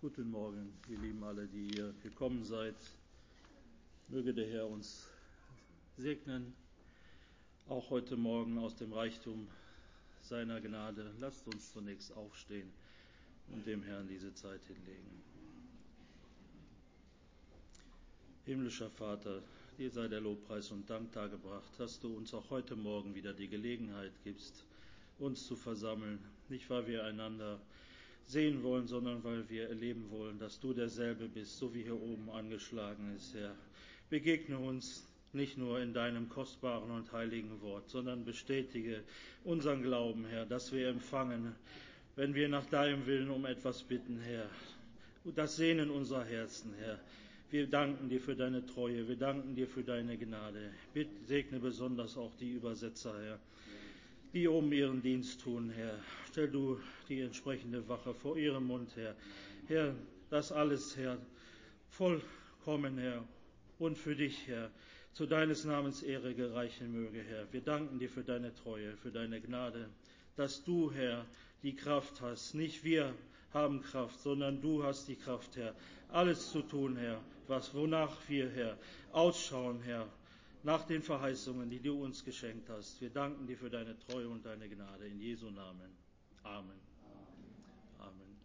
Guten Morgen, ihr Lieben alle, die ihr gekommen seid. Möge der Herr uns segnen, auch heute Morgen aus dem Reichtum seiner Gnade. Lasst uns zunächst aufstehen und dem Herrn diese Zeit hinlegen. Himmlischer Vater, dir sei der Lobpreis und Dank dargebracht, dass du uns auch heute Morgen wieder die Gelegenheit gibst, uns zu versammeln, nicht weil wir einander sehen wollen, sondern weil wir erleben wollen, dass du derselbe bist, so wie hier oben angeschlagen ist, Herr. Begegne uns nicht nur in deinem kostbaren und heiligen Wort, sondern bestätige unseren Glauben, Herr, dass wir empfangen, wenn wir nach deinem Willen um etwas bitten, Herr. Und das Sehnen unserer Herzen, Herr. Wir danken dir für deine Treue, wir danken dir für deine Gnade. Bitte segne besonders auch die Übersetzer, Herr, die oben ihren Dienst tun, Herr. Stell du die entsprechende Wache vor ihrem Mund, Herr. Herr, das alles, Herr, vollkommen, Herr, und für dich, Herr, zu deines Namens Ehre gereichen möge, Herr. Wir danken dir für deine Treue, für deine Gnade, dass du, Herr, die Kraft hast. Nicht wir haben Kraft, sondern du hast die Kraft, Herr, alles zu tun, Herr, wonach wir, Herr, ausschauen, Herr, nach den Verheißungen, die du uns geschenkt hast. Wir danken dir für deine Treue und deine Gnade. In Jesu Namen. Amen. Amen.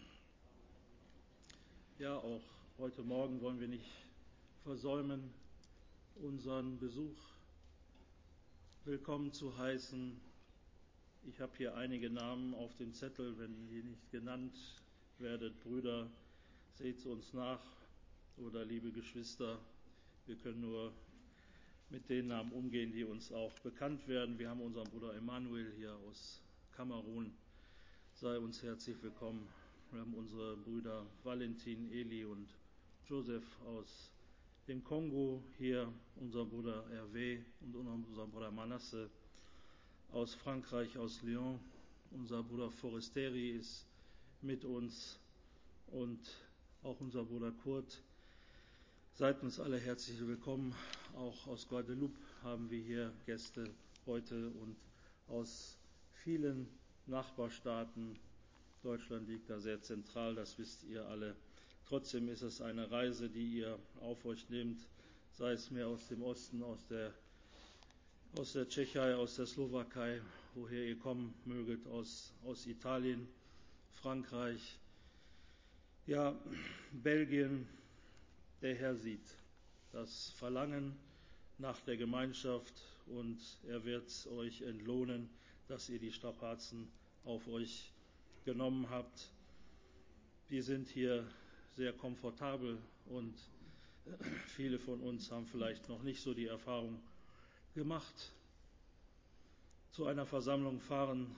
Ja, auch heute Morgen wollen wir nicht versäumen, unseren Besuch willkommen zu heißen. Ich habe hier einige Namen auf dem Zettel. Wenn ihr nicht genannt werdet, Brüder, seht uns nach. Oder liebe Geschwister, wir können nur mit den Namen umgehen, die uns auch bekannt werden. Wir haben unseren Bruder Emanuel hier aus Kamerun. Sei uns herzlich willkommen. Wir haben unsere Brüder Valentin, Eli und Joseph aus dem Kongo hier, unser Bruder Hervé und unser Bruder Manasse aus Frankreich, aus Lyon. Unser Bruder Forestieri ist mit uns und auch unser Bruder Kurt. Seid uns alle herzlich willkommen. Auch aus Guadeloupe haben wir hier Gäste heute und aus vielen Nachbarstaaten. Deutschland liegt da sehr zentral, das wisst ihr alle. Trotzdem ist es eine Reise, die ihr auf euch nehmt, sei es mehr aus dem Osten, aus der Tschechei, aus der Slowakei, woher ihr kommen möget, aus Italien, Frankreich, ja, Belgien. Der Herr sieht das Verlangen nach der Gemeinschaft und er wird euch entlohnen, dass ihr die Strapazen auf euch genommen habt. Wir sind hier sehr komfortabel und viele von uns haben vielleicht noch nicht so die Erfahrung gemacht, zu einer Versammlung fahren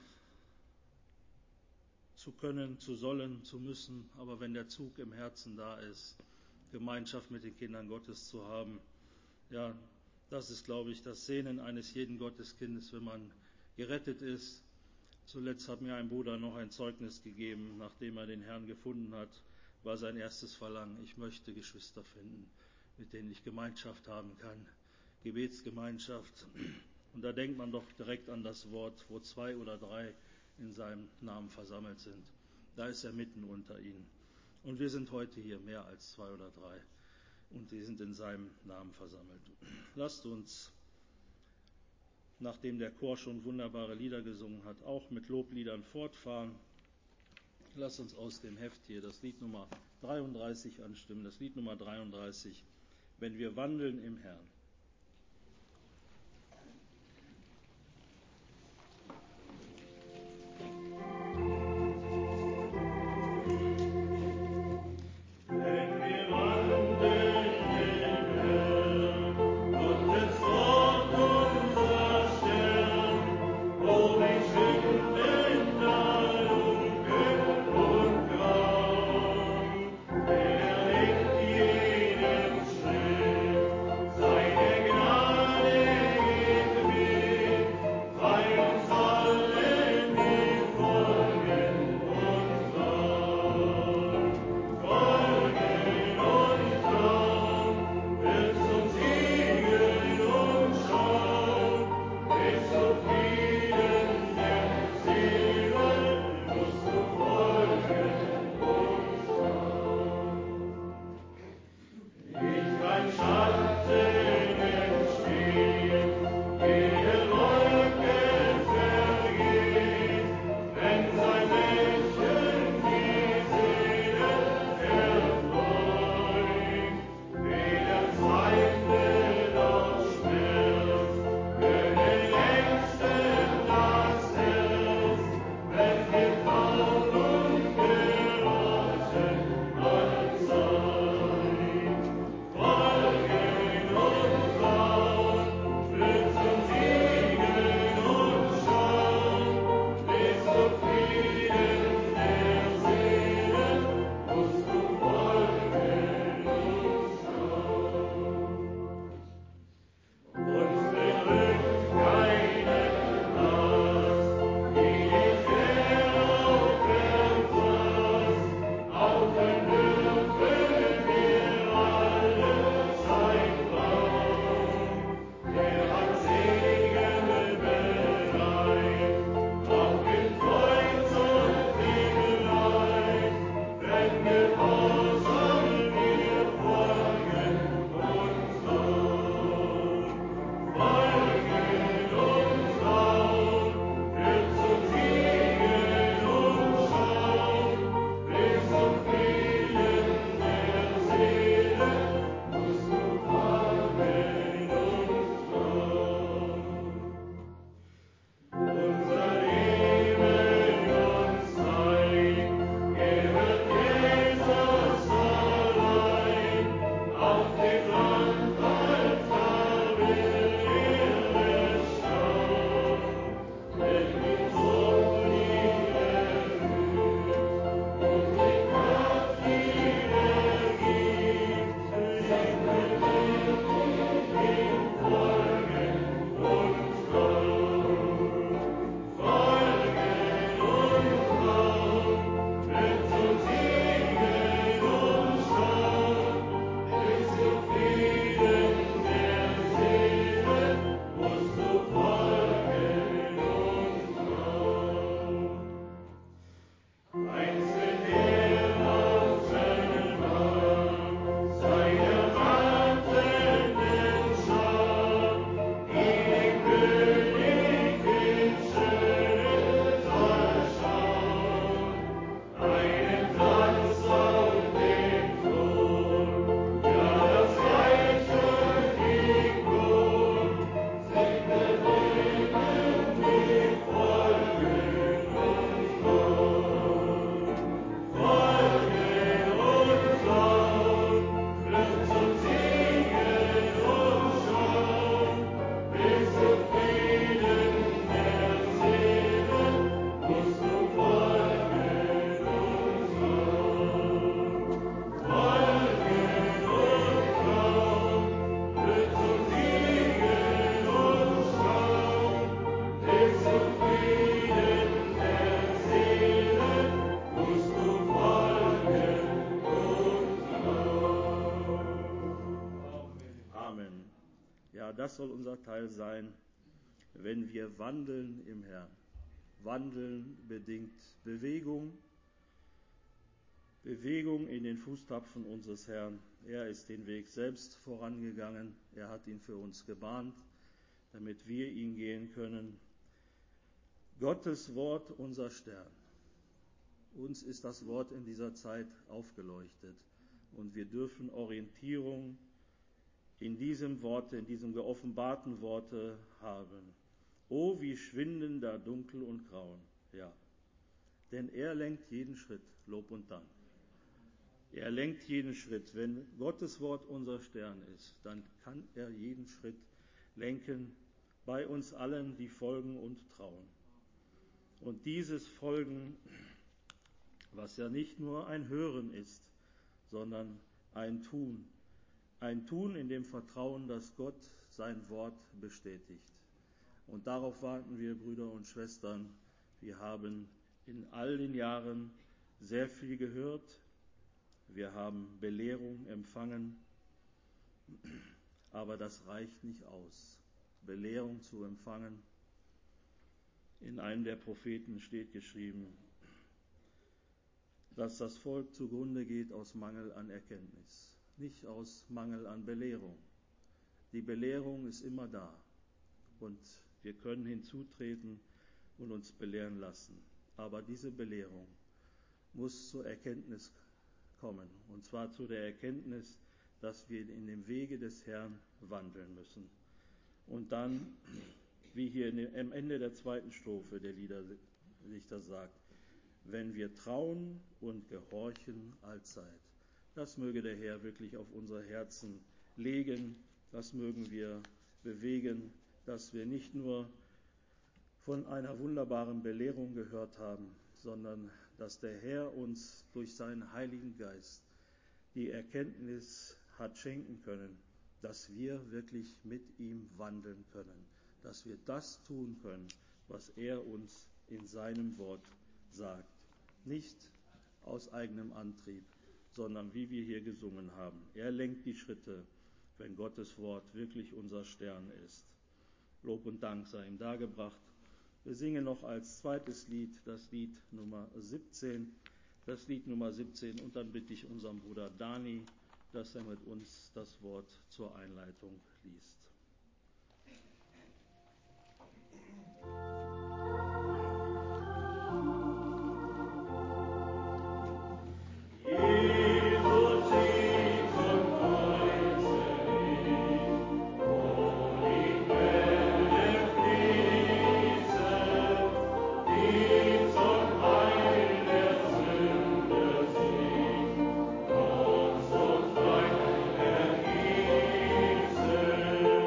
zu können, zu sollen, zu müssen. Aber wenn der Zug im Herzen da ist, Gemeinschaft mit den Kindern Gottes zu haben, ja, das ist, glaube ich, das Sehnen eines jeden Gotteskindes, wenn man gerettet ist. Zuletzt hat mir ein Bruder noch ein Zeugnis gegeben, nachdem er den Herrn gefunden hat, war sein erstes Verlangen: Ich möchte Geschwister finden, mit denen ich Gemeinschaft haben kann, Gebetsgemeinschaft. Und da denkt man doch direkt an das Wort, wo 2 oder 3 in seinem Namen versammelt sind. Da ist er mitten unter ihnen. Und wir sind heute hier mehr als 2 oder 3 und die sind in seinem Namen versammelt. Lasst uns, nachdem der Chor schon wunderbare Lieder gesungen hat, auch mit Lobliedern fortfahren. Lasst uns aus dem Heft hier das Lied Nummer 33 anstimmen. Das Lied Nummer 33, wenn wir wandeln im Herrn. Sei das soll unser Teil sein, wenn wir wandeln im Herrn. Wandeln bedingt Bewegung in den Fußtapfen unseres Herrn. Er ist den Weg selbst vorangegangen. Er hat ihn für uns gebahnt, damit wir ihn gehen können. Gottes Wort, unser Stern. Uns ist das Wort in dieser Zeit aufgeleuchtet und wir dürfen Orientierung in diesem Worte, in diesem geoffenbarten Worte haben. Oh, wie schwinden da Dunkel und Grauen. Ja, denn er lenkt jeden Schritt, Lob und Dank. Er lenkt jeden Schritt. Wenn Gottes Wort unser Stern ist, dann kann er jeden Schritt lenken bei uns allen, die folgen und trauen. Und dieses Folgen, was ja nicht nur ein Hören ist, sondern ein Tun. Ein Tun in dem Vertrauen, dass Gott sein Wort bestätigt. Und darauf warten wir, Brüder und Schwestern. Wir haben in all den Jahren sehr viel gehört. Wir haben Belehrung empfangen. Aber das reicht nicht aus, Belehrung zu empfangen. In einem der Propheten steht geschrieben, dass das Volk zugrunde geht aus Mangel an Erkenntnis, nicht aus Mangel an Belehrung. Die Belehrung ist immer da und wir können hinzutreten und uns belehren lassen. Aber diese Belehrung muss zur Erkenntnis kommen, und zwar zu der Erkenntnis, dass wir in dem Wege des Herrn wandeln müssen. Und dann, wie hier am Ende der zweiten Strophe der Liederdichter sagt, wenn wir trauen und gehorchen allzeit. Das möge der Herr wirklich auf unsere Herzen legen, das mögen wir bewegen, dass wir nicht nur von einer wunderbaren Belehrung gehört haben, sondern dass der Herr uns durch seinen Heiligen Geist die Erkenntnis hat schenken können, dass wir wirklich mit ihm wandeln können, dass wir das tun können, was er uns in seinem Wort sagt. Nicht aus eigenem Antrieb, sondern wie wir hier gesungen haben. Er lenkt die Schritte, wenn Gottes Wort wirklich unser Stern ist. Lob und Dank sei ihm dargebracht. Wir singen noch als zweites Lied das Lied Nummer 17. Und dann bitte ich unseren Bruder Dani, dass er mit uns das Wort zur Einleitung liest. Thank you.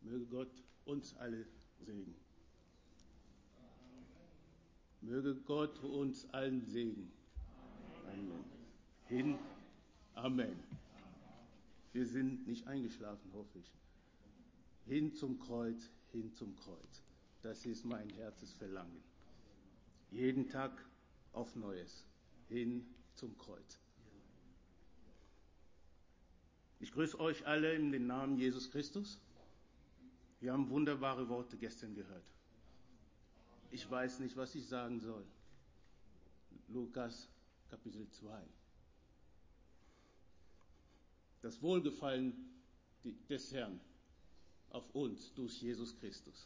Möge Gott uns alle segnen. Möge Gott uns allen segnen. Amen. Amen. Wir sind nicht eingeschlafen, hoffe ich. Hin zum Kreuz, hin zum Kreuz. Das ist mein Herzensverlangen. Jeden Tag auf Neues. Hin zum Kreuz. Ich grüße euch alle in den Namen Jesus Christus. Wir haben wunderbare Worte gestern gehört. Ich weiß nicht, was ich sagen soll. Lukas Kapitel 2. Das Wohlgefallen des Herrn auf uns durch Jesus Christus.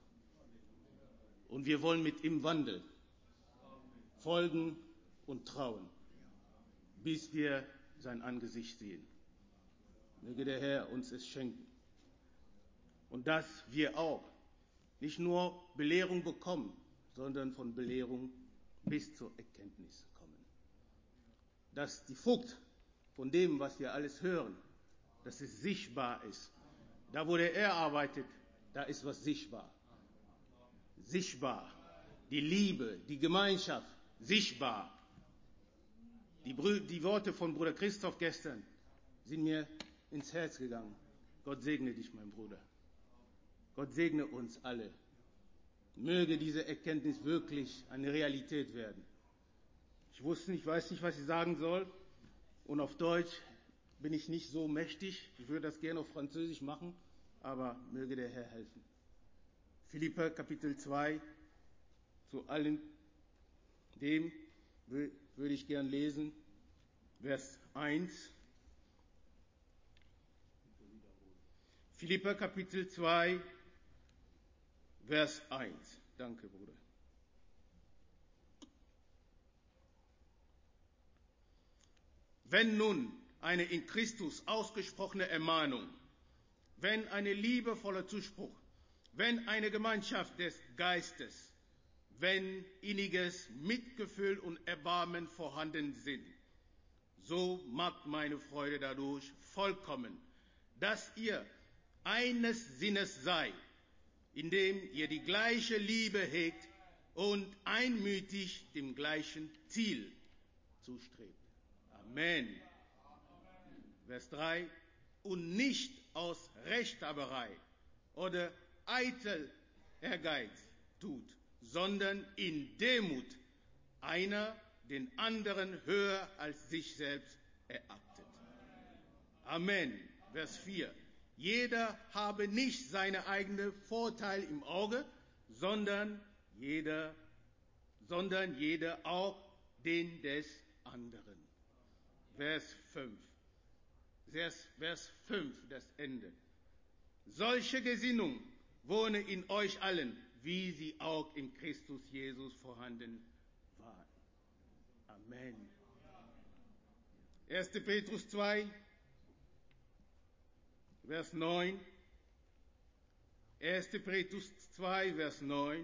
Und wir wollen mit ihm wandeln, folgen und trauen, bis wir sein Angesicht sehen. Möge der Herr uns es schenken. Und dass wir auch nicht nur Belehrung bekommen, sondern von Belehrung bis zur Erkenntnis kommen. Dass die Frucht von dem, was wir alles hören, dass es sichtbar ist. Da, wo der Herr arbeitet, da ist was sichtbar. Sichtbar. Die Liebe, die Gemeinschaft, sichtbar. Die Worte von Bruder Christoph gestern sind mir ins Herz gegangen. Gott segne dich, mein Bruder. Gott segne uns alle. Möge diese Erkenntnis wirklich eine Realität werden. Ich weiß nicht, was ich sagen soll. Und auf Deutsch bin ich nicht so mächtig. Ich würde das gerne auf Französisch machen, aber möge der Herr helfen. Philipper Kapitel 2, zu allem dem würde ich gern lesen, Vers 1. Philipper Kapitel 2, Vers 1. Danke, Bruder. Wenn nun eine in Christus ausgesprochene Ermahnung, wenn eine liebevoller Zuspruch, wenn eine Gemeinschaft des Geistes, wenn inniges Mitgefühl und Erbarmen vorhanden sind, so macht meine Freude dadurch vollkommen, dass ihr eines Sinnes seid, indem ihr die gleiche Liebe hegt und einmütig dem gleichen Ziel zustrebt. Amen. Vers 3. Und nicht aus Rechthaberei oder eitel Ehrgeiz tut, sondern in Demut einer den anderen höher als sich selbst erachtet. Amen. Vers 4. Jeder habe nicht seine eigene Vorteil im Auge, sondern jeder auch den des anderen. Vers 5, das Ende. Solche Gesinnung wohne in euch allen, wie sie auch in Christus Jesus vorhanden waren. Amen. 1. Petrus 2, Vers 9. 1. Petrus 2, Vers 9.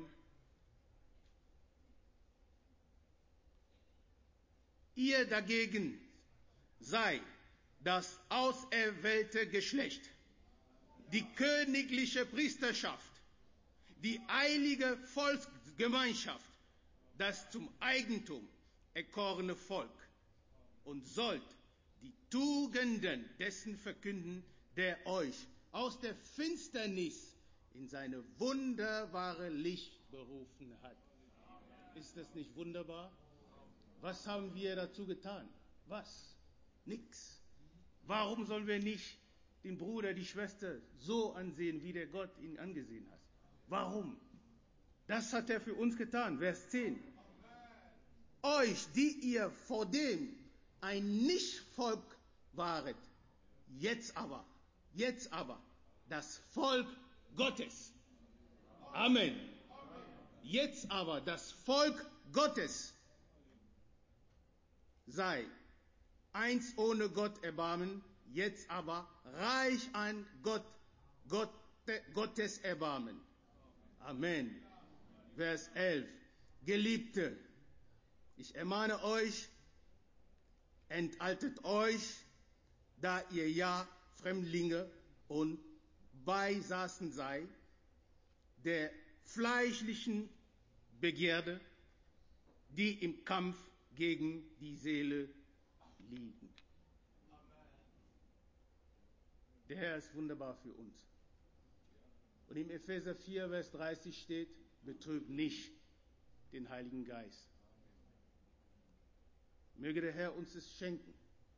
Ihr dagegen sei das auserwählte Geschlecht, die königliche Priesterschaft, die heilige Volksgemeinschaft, das zum Eigentum erkorene Volk, und sollt die Tugenden dessen verkünden, der euch aus der Finsternis in seine wunderbare Licht berufen hat. Ist das nicht wunderbar? Was haben wir dazu getan? Was? Nix. Warum sollen wir nicht den Bruder, die Schwester so ansehen, wie der Gott ihn angesehen hat? Warum? Das hat er für uns getan. Vers 10. Euch, die ihr vordem ein Nichtvolk waret, jetzt aber das Volk Gottes. Amen. Jetzt aber das Volk Gottes sei eins ohne Gott Erbarmen, jetzt aber reich an Gottes Erbarmen. Amen. Vers 11. Geliebte, ich ermahne euch, enthaltet euch, da ihr ja Fremdlinge und beisaßen sei, der fleischlichen Begierde, die im Kampf gegen die Seele liegen. Der Herr ist wunderbar für uns. Und im Epheser 4, Vers 30 steht, betrübt nicht den Heiligen Geist. Möge der Herr uns es schenken,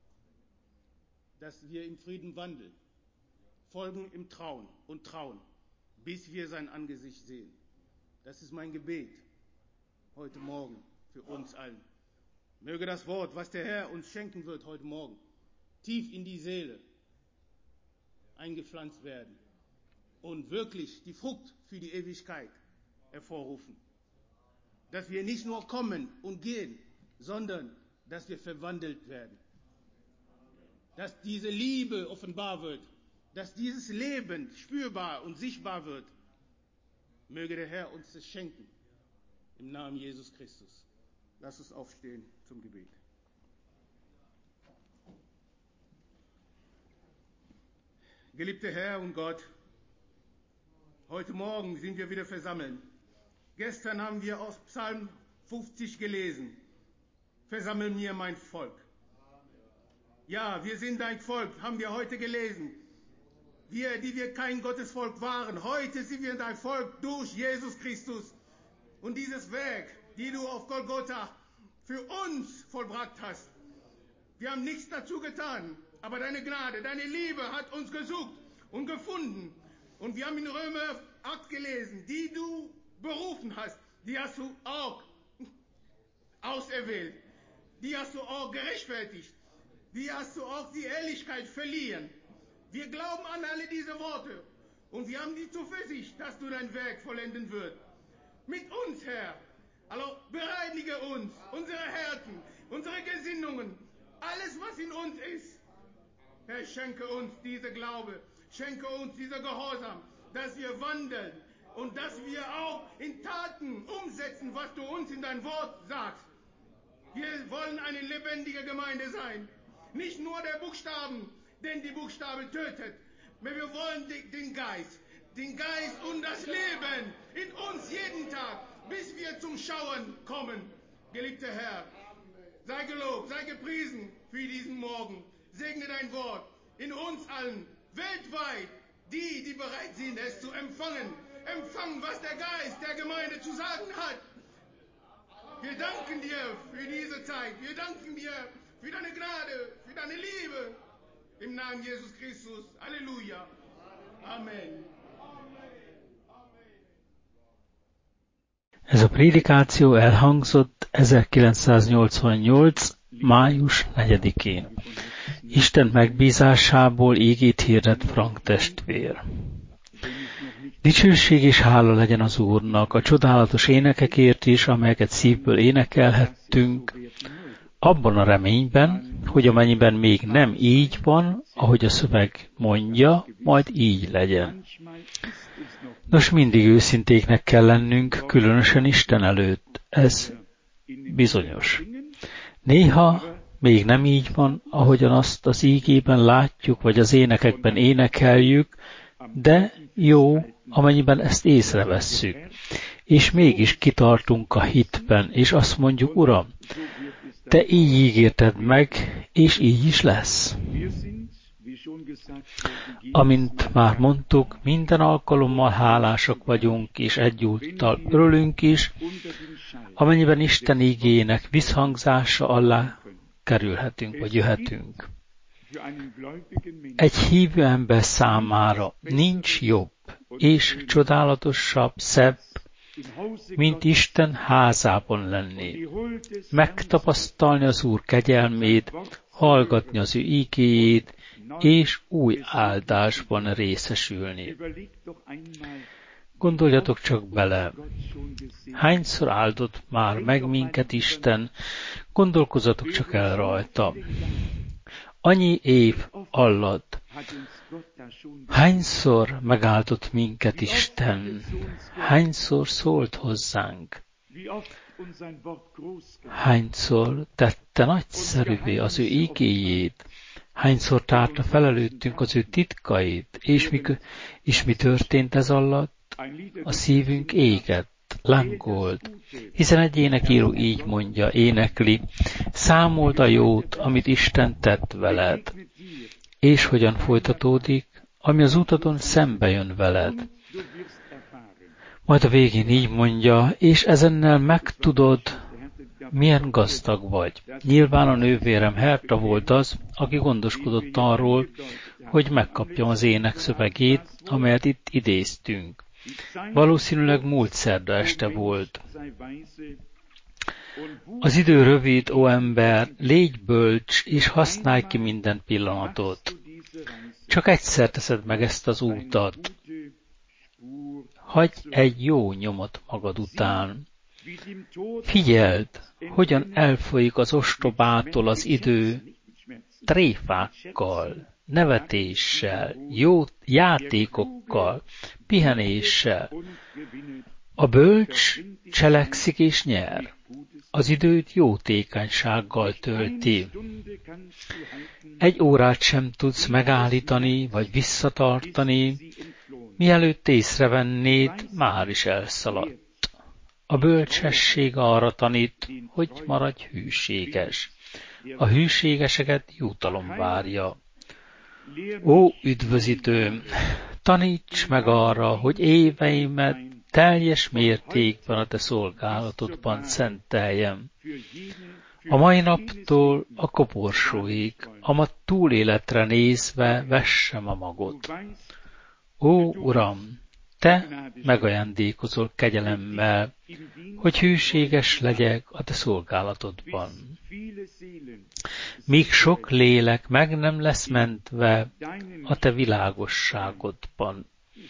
dass wir im Frieden wandeln, folgen im Trauen und trauen, bis wir sein Angesicht sehen. Das ist mein Gebet heute Morgen für uns allen. Möge das Wort, was der Herr uns schenken wird heute Morgen, tief in die Seele eingepflanzt werden und wirklich die Frucht für die Ewigkeit hervorrufen. Dass wir nicht nur kommen und gehen, sondern dass wir verwandelt werden. Dass diese Liebe offenbar wird, dass dieses Leben spürbar und sichtbar wird. Möge der Herr uns das schenken. Im Namen Jesus Christus. Lass uns aufstehen zum Gebet. Geliebter Herr und Gott, heute Morgen sind wir wieder versammelt. Gestern haben wir aus Psalm 50 gelesen. Versammel mir mein Volk. Ja, wir sind dein Volk, haben wir heute gelesen. Wir, die wir kein Gottesvolk waren, heute sind wir dein Volk durch Jesus Christus. Und dieses Werk, die du auf Golgotha für uns vollbracht hast. Wir haben nichts dazu getan, aber deine Gnade, deine Liebe hat uns gesucht und gefunden. Und wir haben in Römer 8 gelesen, die du berufen hast, die hast du auch auserwählt. Die hast du auch gerechtfertigt. Die hast du auch die Ehrlichkeit verliehen. Wir glauben an alle diese Worte. Und wir haben die Zuversicht, dass du dein Werk vollenden wirst. Mit uns, Herr. Also bereinige uns, unsere Herzen, unsere Gesinnungen, alles, was in uns ist. Herr, schenke uns diese Glaube, schenke uns diese Gehorsam, dass wir wandeln und dass wir auch in Taten umsetzen, was du uns in dein Wort sagst. Wir wollen eine lebendige Gemeinde sein. Nicht nur der Buchstaben, denn die Buchstabe tötet. Aber wir wollen den Geist und das Leben in uns jeden Tag, bis wir zum Schauen kommen. Geliebter Herr, sei gelobt, sei gepriesen für diesen Morgen. Segne dein Wort in uns allen, weltweit, die bereit sind, es zu empfangen. Empfangen, was der Geist der Gemeinde zu sagen hat. Wir danken dir für diese Zeit. Wir danken dir für deine Gnade, für deine Liebe. Im Namen Jesus Christus. Halleluja. Amen. Ez a prédikáció elhangzott 1988. május 4-én. Isten megbízásából ígét hirdet Frank testvér. Dicsőség és hála legyen az Úrnak a csodálatos énekekért is, amelyeket szívből énekelhettünk, abban a reményben, hogy amennyiben még nem így van, ahogy a szöveg mondja, majd így legyen. Nos, mindig őszintéknek kell lennünk, különösen Isten előtt. Ez bizonyos. Néha még nem így van, ahogyan azt az ígében látjuk, vagy az énekekben énekeljük, de jó, amennyiben ezt észrevesszük. És mégis kitartunk a hitben, és azt mondjuk, Uram, Te így ígérted meg, és így is lesz. Amint már mondtuk, minden alkalommal hálásak vagyunk, és egyúttal örülünk is, amennyiben Isten igének visszhangzása alá kerülhetünk, vagy jöhetünk. Egy hívő ember számára nincs jobb és csodálatosabb, szebb, mint Isten házában lenni. Megtapasztalni az Úr kegyelmét, hallgatni az ő igéjét, és új áldásban részesülni. Gondoljatok csak bele, hányszor áldott már meg minket Isten, gondolkozzatok csak el rajta. Annyi év alatt hányszor megáldott minket Isten, hányszor szólt hozzánk, hányszor tette nagyszerűvé az ő igéjét, Hányszor tárta fel előttünk az ő titkait, és mi történt ez alatt? A szívünk égett, lángolt, hiszen egy énekíró így mondja, énekli, számold a jót, amit Isten tett veled, és hogyan folytatódik, ami az utadon szembe jön veled. Majd a végén így mondja, és ezennel megtudod, milyen gazdag vagy. Nyilván a nővérem Herta volt az, aki gondoskodott arról, hogy megkapjam az ének szövegét, amelyet itt idéztünk. Valószínűleg múlt szerda este volt. Az idő rövid, ó ember, légy bölcs, és használj ki minden pillanatot. Csak egyszer teszed meg ezt az útat. Hagyj egy jó nyomot magad után. Figyeld, hogyan elfolyik az ostobától az idő tréfákkal, nevetéssel, jó játékokkal, pihenéssel. A bölcs cselekszik és nyer. Az időt jótékonysággal tölti. Egy órát sem tudsz megállítani vagy visszatartani, mielőtt észrevennéd, már is elszaladt. A bölcsesség arra tanít, hogy maradj hűséges. A hűségeseket jutalom várja. Ó, üdvözítőm, taníts meg arra, hogy éveimet teljes mértékben a te szolgálatodban szenteljem. A mai naptól a koporsóig, a ma túléletre nézve vessem a magot. Ó, Uram, te megajándékozol kegyelemmel, hogy hűséges legyek a te szolgálatodban. Míg sok lélek meg nem lesz mentve a te világosságodban.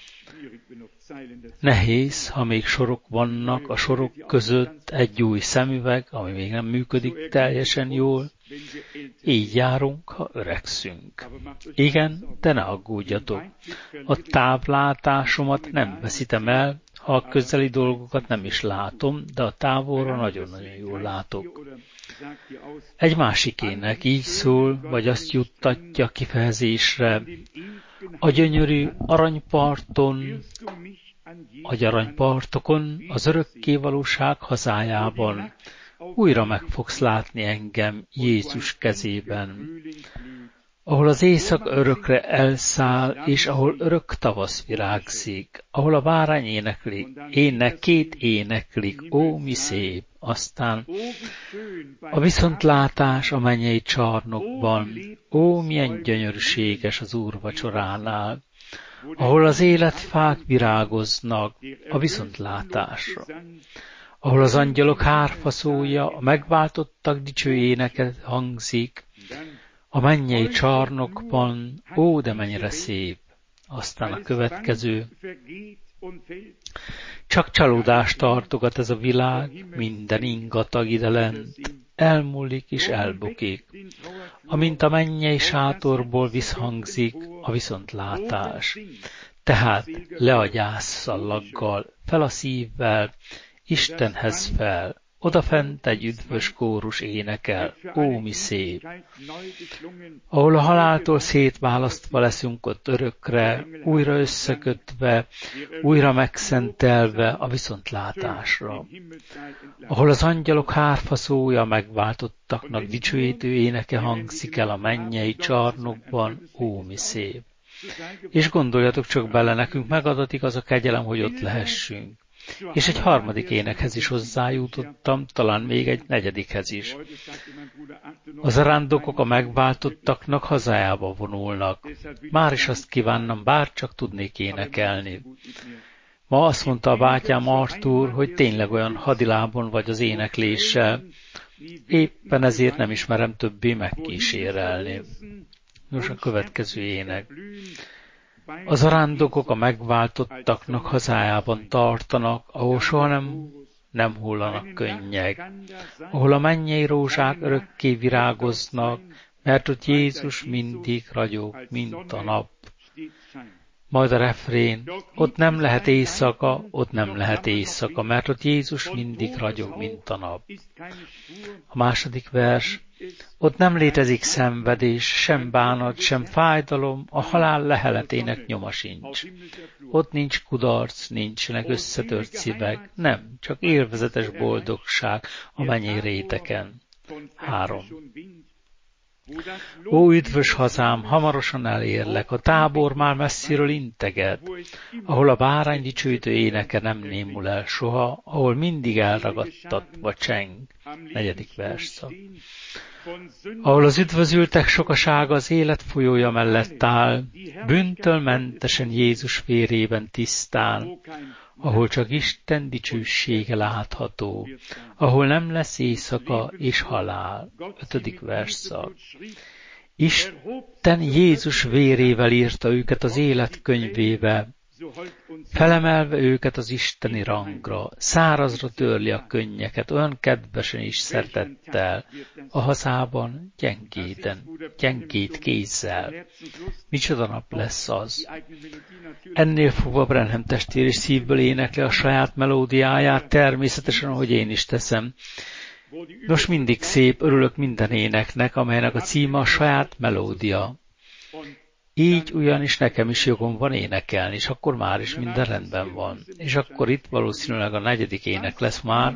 Nehéz, ha még sorok vannak, a sorok között egy új szemüveg, ami még nem működik teljesen jól. Így járunk, ha öregszünk. Igen, de ne aggódjatok. A távlátásomat nem veszítem el, ha a közeli dolgokat nem is látom, de a távolra nagyon-nagyon jól látok. Egy másik ének így szól, vagy azt juttatja kifejezésre, a gyönyörű aranypartokon, az örökkévalóság hazájában újra meg fogsz látni engem Jézus kezében, ahol az éjszak örökre elszáll, és ahol örök tavasz virágzik, ahol a bárány két éneklik, ó, mi szép, aztán a viszontlátás a mennyei csarnokban, ó, milyen gyönyörűséges az Úr vacsoránál, ahol az életfák virágoznak a viszontlátásra, ahol az angyalok hárfaszója, a megváltottak dicső éneke hangzik, a mennyei csarnokban, ó, de mennyire szép. Aztán a következő. Csak csalódást tartogat ez a világ, minden ingatag idelent, elmúlik és elbukik. Amint a mennyei sátorból visszhangzik a viszontlátás. Tehát le a gyászszallaggal, fel a szívvel, Istenhez fel, odafent egy üdvös kórus énekel, ó, mi szép! Ahol a haláltól szétválasztva leszünk ott örökre, újra összekötve, újra megszentelve a viszontlátásra. Ahol az angyalok hárfaszója megváltottaknak dicsőítő éneke hangzik el a mennyei csarnokban, ó, mi szép! És gondoljatok csak bele, nekünk megadatik az a kegyelem, hogy ott lehessünk. És egy harmadik énekhez is hozzájutottam, talán még egy negyedikhez is. Az arándokok a megváltottaknak hazájába vonulnak. Már is azt kívánnam, bár csak tudnék énekelni. Ma azt mondta a bátyám Artúr, hogy tényleg olyan hadilábon vagy az énekléssel. Éppen ezért nem ismerem többé megkísérelni. Nos, a következő ének. Az arándokok a megváltottaknak hazájában tartanak, ahol soha nem hullanak könnyek, ahol a mennyei rózsák örökké virágoznak, mert ott Jézus mindig ragyog, mint a nap. Majd a refrén, ott nem lehet éjszaka, mert ott Jézus mindig ragyog, mint a nap. A második vers, Ott nem létezik szenvedés, sem bánat, sem fájdalom, a halál leheletének nyoma sincs. Ott nincs kudarc, nincsenek összetört szívek, nem, csak élvezetes boldogság a mennyei réteken. 3. Ó, üdvös hazám, hamarosan elérlek, a tábor már messziről integet, ahol a bárány dicsőítő éneke nem némul el soha, ahol mindig elragadtatva cseng. 4. versszak. Ahol az üdvözültek sokasága az élet folyója mellett áll, bűntől mentesen Jézus vérében tisztán, ahol csak Isten dicsősége látható, ahol nem lesz éjszaka és halál. 5. versszak. Isten Jézus vérével írta őket az élet könyvébe, felemelve őket az isteni rangra, szárazra törli a könnyeket, olyan kedvesen is szeretettel, a hazában gyengét kézzel. Micsoda nap lesz az! Ennél fogva Branham testvér is szívből énekli a saját melódiáját, természetesen, ahogy én is teszem. Nos, mindig szép, örülök minden éneknek, amelynek a címe a saját melódia. Így ugyanis nekem is jogom van énekelni, és akkor már is minden rendben van. És akkor itt valószínűleg a 4. ének lesz már.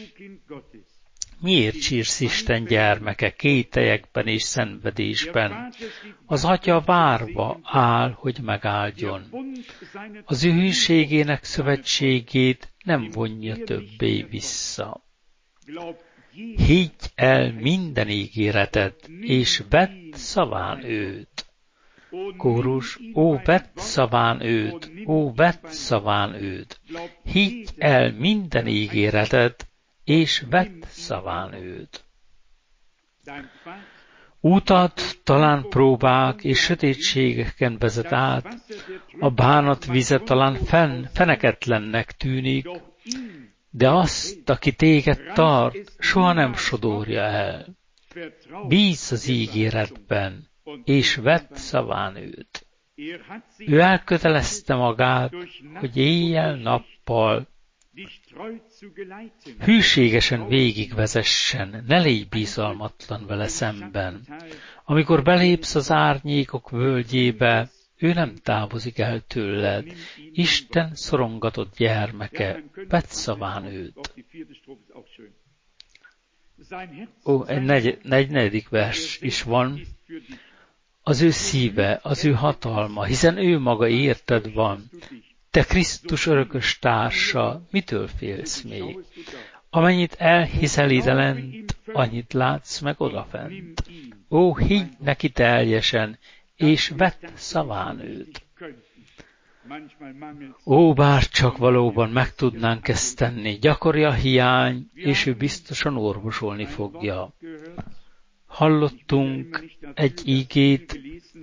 Miért sírsz, Isten gyermeke, kételyekben és szenvedésben? Az Atya várva áll, hogy megáldjon. Az ő hűségének szövetségét nem vonja többé vissza. Higgy el minden ígéretet, és vedd szaván őt. Kórus, ó, vedd szaván őt, ó, vedd szaván őt. Higgy el minden ígéretet, és vedd szaván őt. Útat talán próbák és sötétségeken vezet át, a bánat vize talán feneketlennek tűnik, de azt, aki téged tart, soha nem sodorja el. Bízz az ígéretben, és vedd szaván őt. Ő elkötelezte magát, hogy éjjel-nappal hűségesen végigvezessen, ne légy bizalmatlan vele szemben. Amikor belépsz az árnyékok völgyébe, ő nem távozik el tőled. Isten szorongatott gyermeke, vedd szaván őt. Ó, egy negyedik vers is van. Az ő szíve, az ő hatalma, hiszen ő maga érted van. Te Krisztus örökös társa, mitől félsz még? Amennyit elhiszel idelent, annyit látsz meg odafent. Ó, higgy neki teljesen, és vedd szaván őt. Ó, bár csak valóban meg tudnánk ezt tenni, gyakori a hiány, és ő biztosan orvosolni fogja. Hallottunk egy ígét.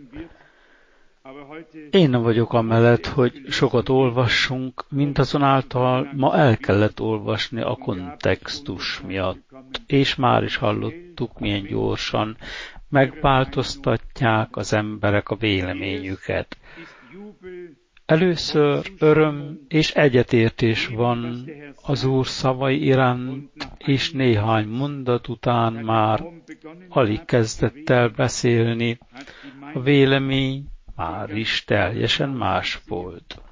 Én nem vagyok amellett, hogy sokat olvassunk, mindazonáltal ma el kellett olvasni a kontextus miatt, és már is hallottuk, milyen gyorsan megváltoztatják az emberek a véleményüket. Először öröm és egyetértés van az Úr szavai iránt, és néhány mondat után már alig kezdett el beszélni, a vélemény már is teljesen más volt.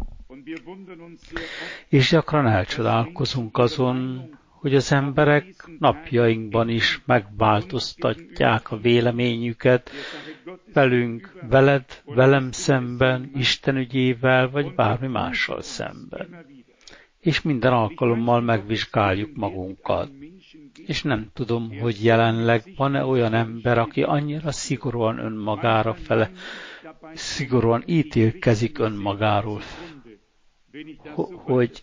És gyakran elcsodálkozunk azon, hogy az emberek napjainkban is megváltoztatják a véleményüket velünk, veled, velem szemben, Isten ügyével, vagy bármi mással szemben. És minden alkalommal megvizsgáljuk magunkat. És nem tudom, hogy jelenleg van-e olyan ember, aki annyira szigorúan önmagára fele, szigorúan ítélkezik önmagáról, hogy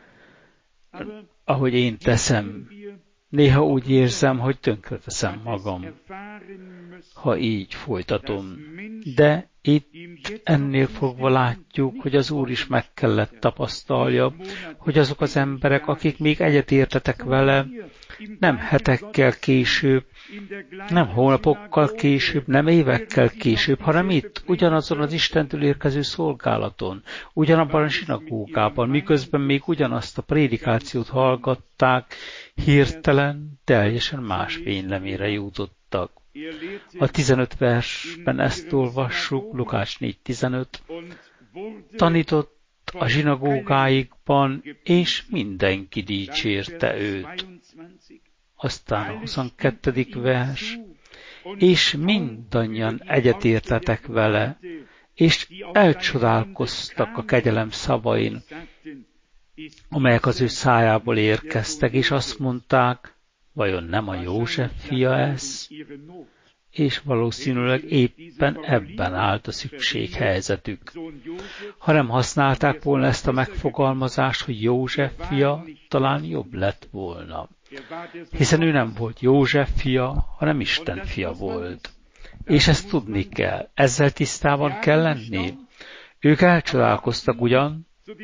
ahogy én teszem, néha úgy érzem, hogy tönkreteszem magam, ha így folytatom. De itt ennél fogva látjuk, hogy az Úr is meg kellett tapasztalja, hogy azok az emberek, akik még egyetértetek vele, nem hetekkel később, nem hónapokkal később, nem évekkel később, hanem itt, ugyanazon az Istentől érkező szolgálaton, ugyanabban a zsinagógában, miközben még ugyanazt a prédikációt hallgatták, hirtelen, teljesen más fénylemére jutottak. A 15 versben ezt olvassuk, Lukács 4.15, tanított a zsinagógáikban, és mindenki dicsérte őt. Aztán a 22. vers, és mindannyian egyetértetek vele, és elcsodálkoztak a kegyelem szavain, amelyek az ő szájából érkeztek, és azt mondták, vajon nem a József fia ez? És valószínűleg éppen ebben állt a szükséghelyzetük. Ha nem használták volna ezt a megfogalmazást, hogy József fia, talán jobb lett volna. Hiszen ő nem volt József fia, hanem Isten fia volt. És ezt tudni kell, ezzel tisztában kell lenni. Ők elcsodálkoztak ugyan,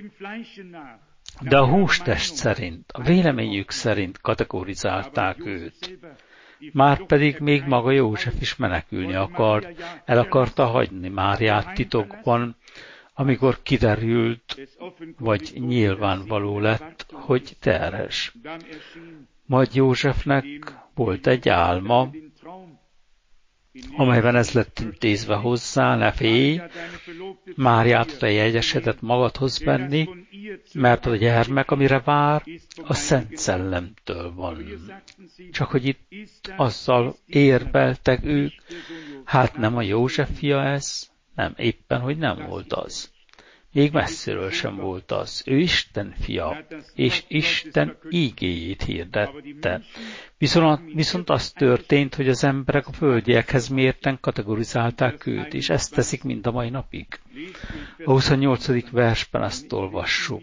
de a hústest szerint, a véleményük szerint kategorizálták őt. Márpedig még maga József is menekülni akart, el akarta hagyni Máriát titokban, amikor kiderült, vagy nyilvánvaló lett, hogy terhes. Majd Józsefnek volt egy álma, amelyben ez lett intézve hozzá, ne félj, Máriát te jegyesedet magadhoz venni, mert a gyermek, amire vár, a Szent Szellemtől van. Csak hogy itt azzal érveltek ők, hát nem a József fia ez? Nem, éppen, hogy nem volt az. Még messziről sem volt az. Ő Isten fia, és Isten ígéjét hirdette. Viszont az történt, hogy az emberek a földiekhez mérten kategorizálták őt, és ezt teszik mind a mai napig. A 28. versben azt olvassuk.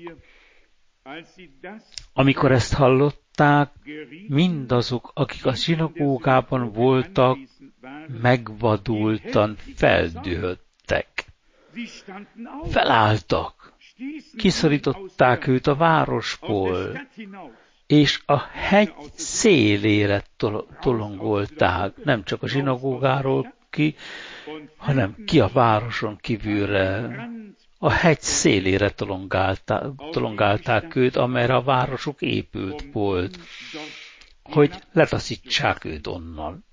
Amikor ezt hallották, mindazok, akik a zsinagógában voltak, megvadultan feldühödtek. Felálltak, kiszorították őt a városból, és a hegy szélére tolongolták, nem csak a zsinagógáról ki, hanem ki a városon kívülre. A hegy szélére tolongálták őt, amelyre a városuk épült volt, hogy letaszítsák őt onnan.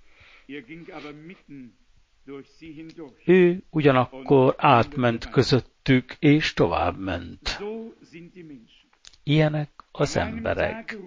Ő ugyanakkor átment közöttük, és továbbment. Ilyenek az emberek.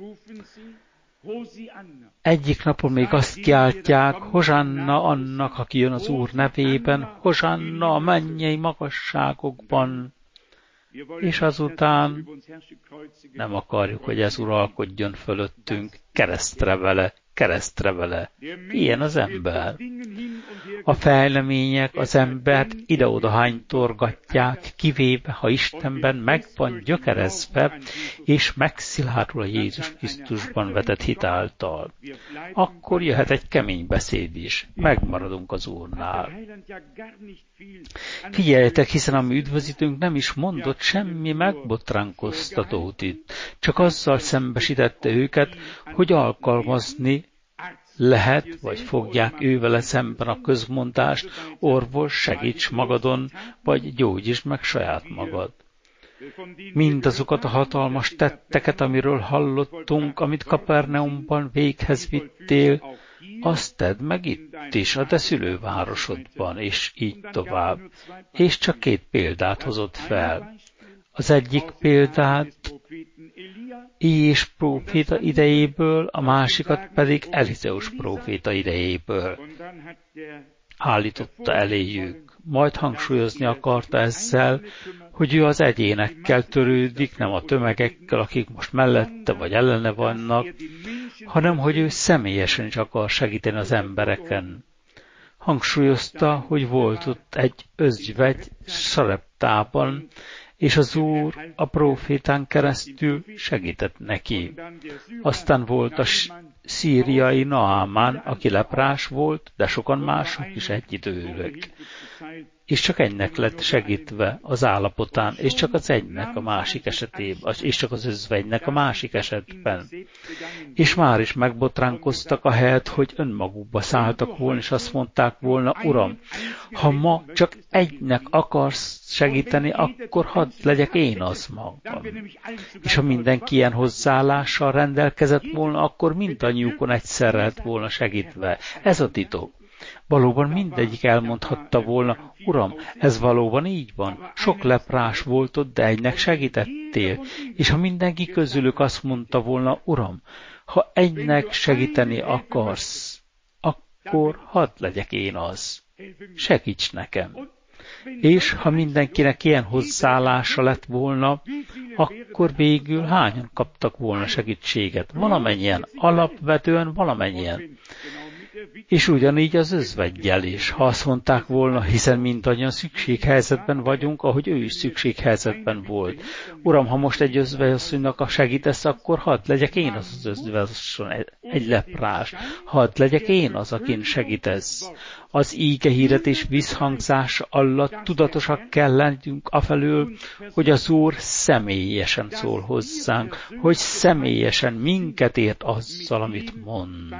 Egyik napon még azt kiáltják, Hozsanna annak, aki jön az Úr nevében, Hozsanna a mennyei magasságokban, és azután nem akarjuk, hogy ez uralkodjon fölöttünk, keresztre vele. Ilyen az ember. A fejlemények az embert ide-oda hánytorgatják, kivéve, ha Istenben meg van gyökerezve, és megszilárdul a Jézus Krisztusban vetett hit által. Akkor jöhet egy kemény beszéd is. Megmaradunk az Úrnál. Figyeljetek, hiszen a mi üdvözítőnk nem is mondott semmi megbotránkoztatót itt. Csak azzal szembesítette őket, hogy alkalmazni lehet, vagy fogják ővele szemben a közmondást, orvos, segíts magadon, vagy gyógyítsd meg saját magad. Mindazokat a hatalmas tetteket, amiről hallottunk, amit Kapernaumban véghez vittél, azt tedd meg itt is, a te szülővárosodban, és így tovább. És csak 2 példát hozott fel. Az egyik példát Éliás próféta idejéből, a másikat pedig Elizeus próféta idejéből állította eléjük. Majd hangsúlyozni akarta ezzel, hogy ő az egyénekkel törődik, nem a tömegekkel, akik most mellette vagy ellene vannak, hanem hogy ő személyesen is akar segíteni az embereken. Hangsúlyozta, hogy volt ott egy özvegy Sareptában, és az Úr a prófétán keresztül segített neki. Aztán volt a szíriai Naamán, aki leprás volt, de sokan mások is egyidőleg. és csak egynek lett segítve az állapotán, és csak az egynek a másik esetében, és csak az özvegynek a másik esetben. És már is megbotránkoztak ahelyett, hogy önmagukba szálltak volna, és azt mondták volna, Uram, ha ma csak egynek akarsz segíteni, akkor hadd legyek én az magam. És ha mindenki ilyen hozzáállással rendelkezett volna, akkor mindannyiukon egyszerre lett volna segítve. Ez a titok. Valóban mindegyik elmondhatta volna, Uram, ez valóban így van. Sok leprás volt ott, de egynek segítettél. És ha mindenki közülük azt mondta volna, Uram, ha egynek segíteni akarsz, akkor hadd legyek én az. Segíts nekem. És ha mindenkinek ilyen hozzáállása lett volna, akkor végül hányan kaptak volna segítséget? Valamennyien, alapvetően valamennyien. És ugyanígy az özveggyel is, ha azt mondták volna, hiszen mindannyian szükséghelyzetben vagyunk, ahogy ő is szükséghelyzetben volt. Uram, ha most egy özvegyasszonynak segítesz, akkor hadd legyek én az özvegyasszony, egy leprás. Hadd legyek én az, akin segítesz. Az íge hirdetés visszhangzása alatt tudatosak kell lennünk afelől, hogy az Úr személyesen szól hozzánk, hogy személyesen minket ért azzal, amit mond.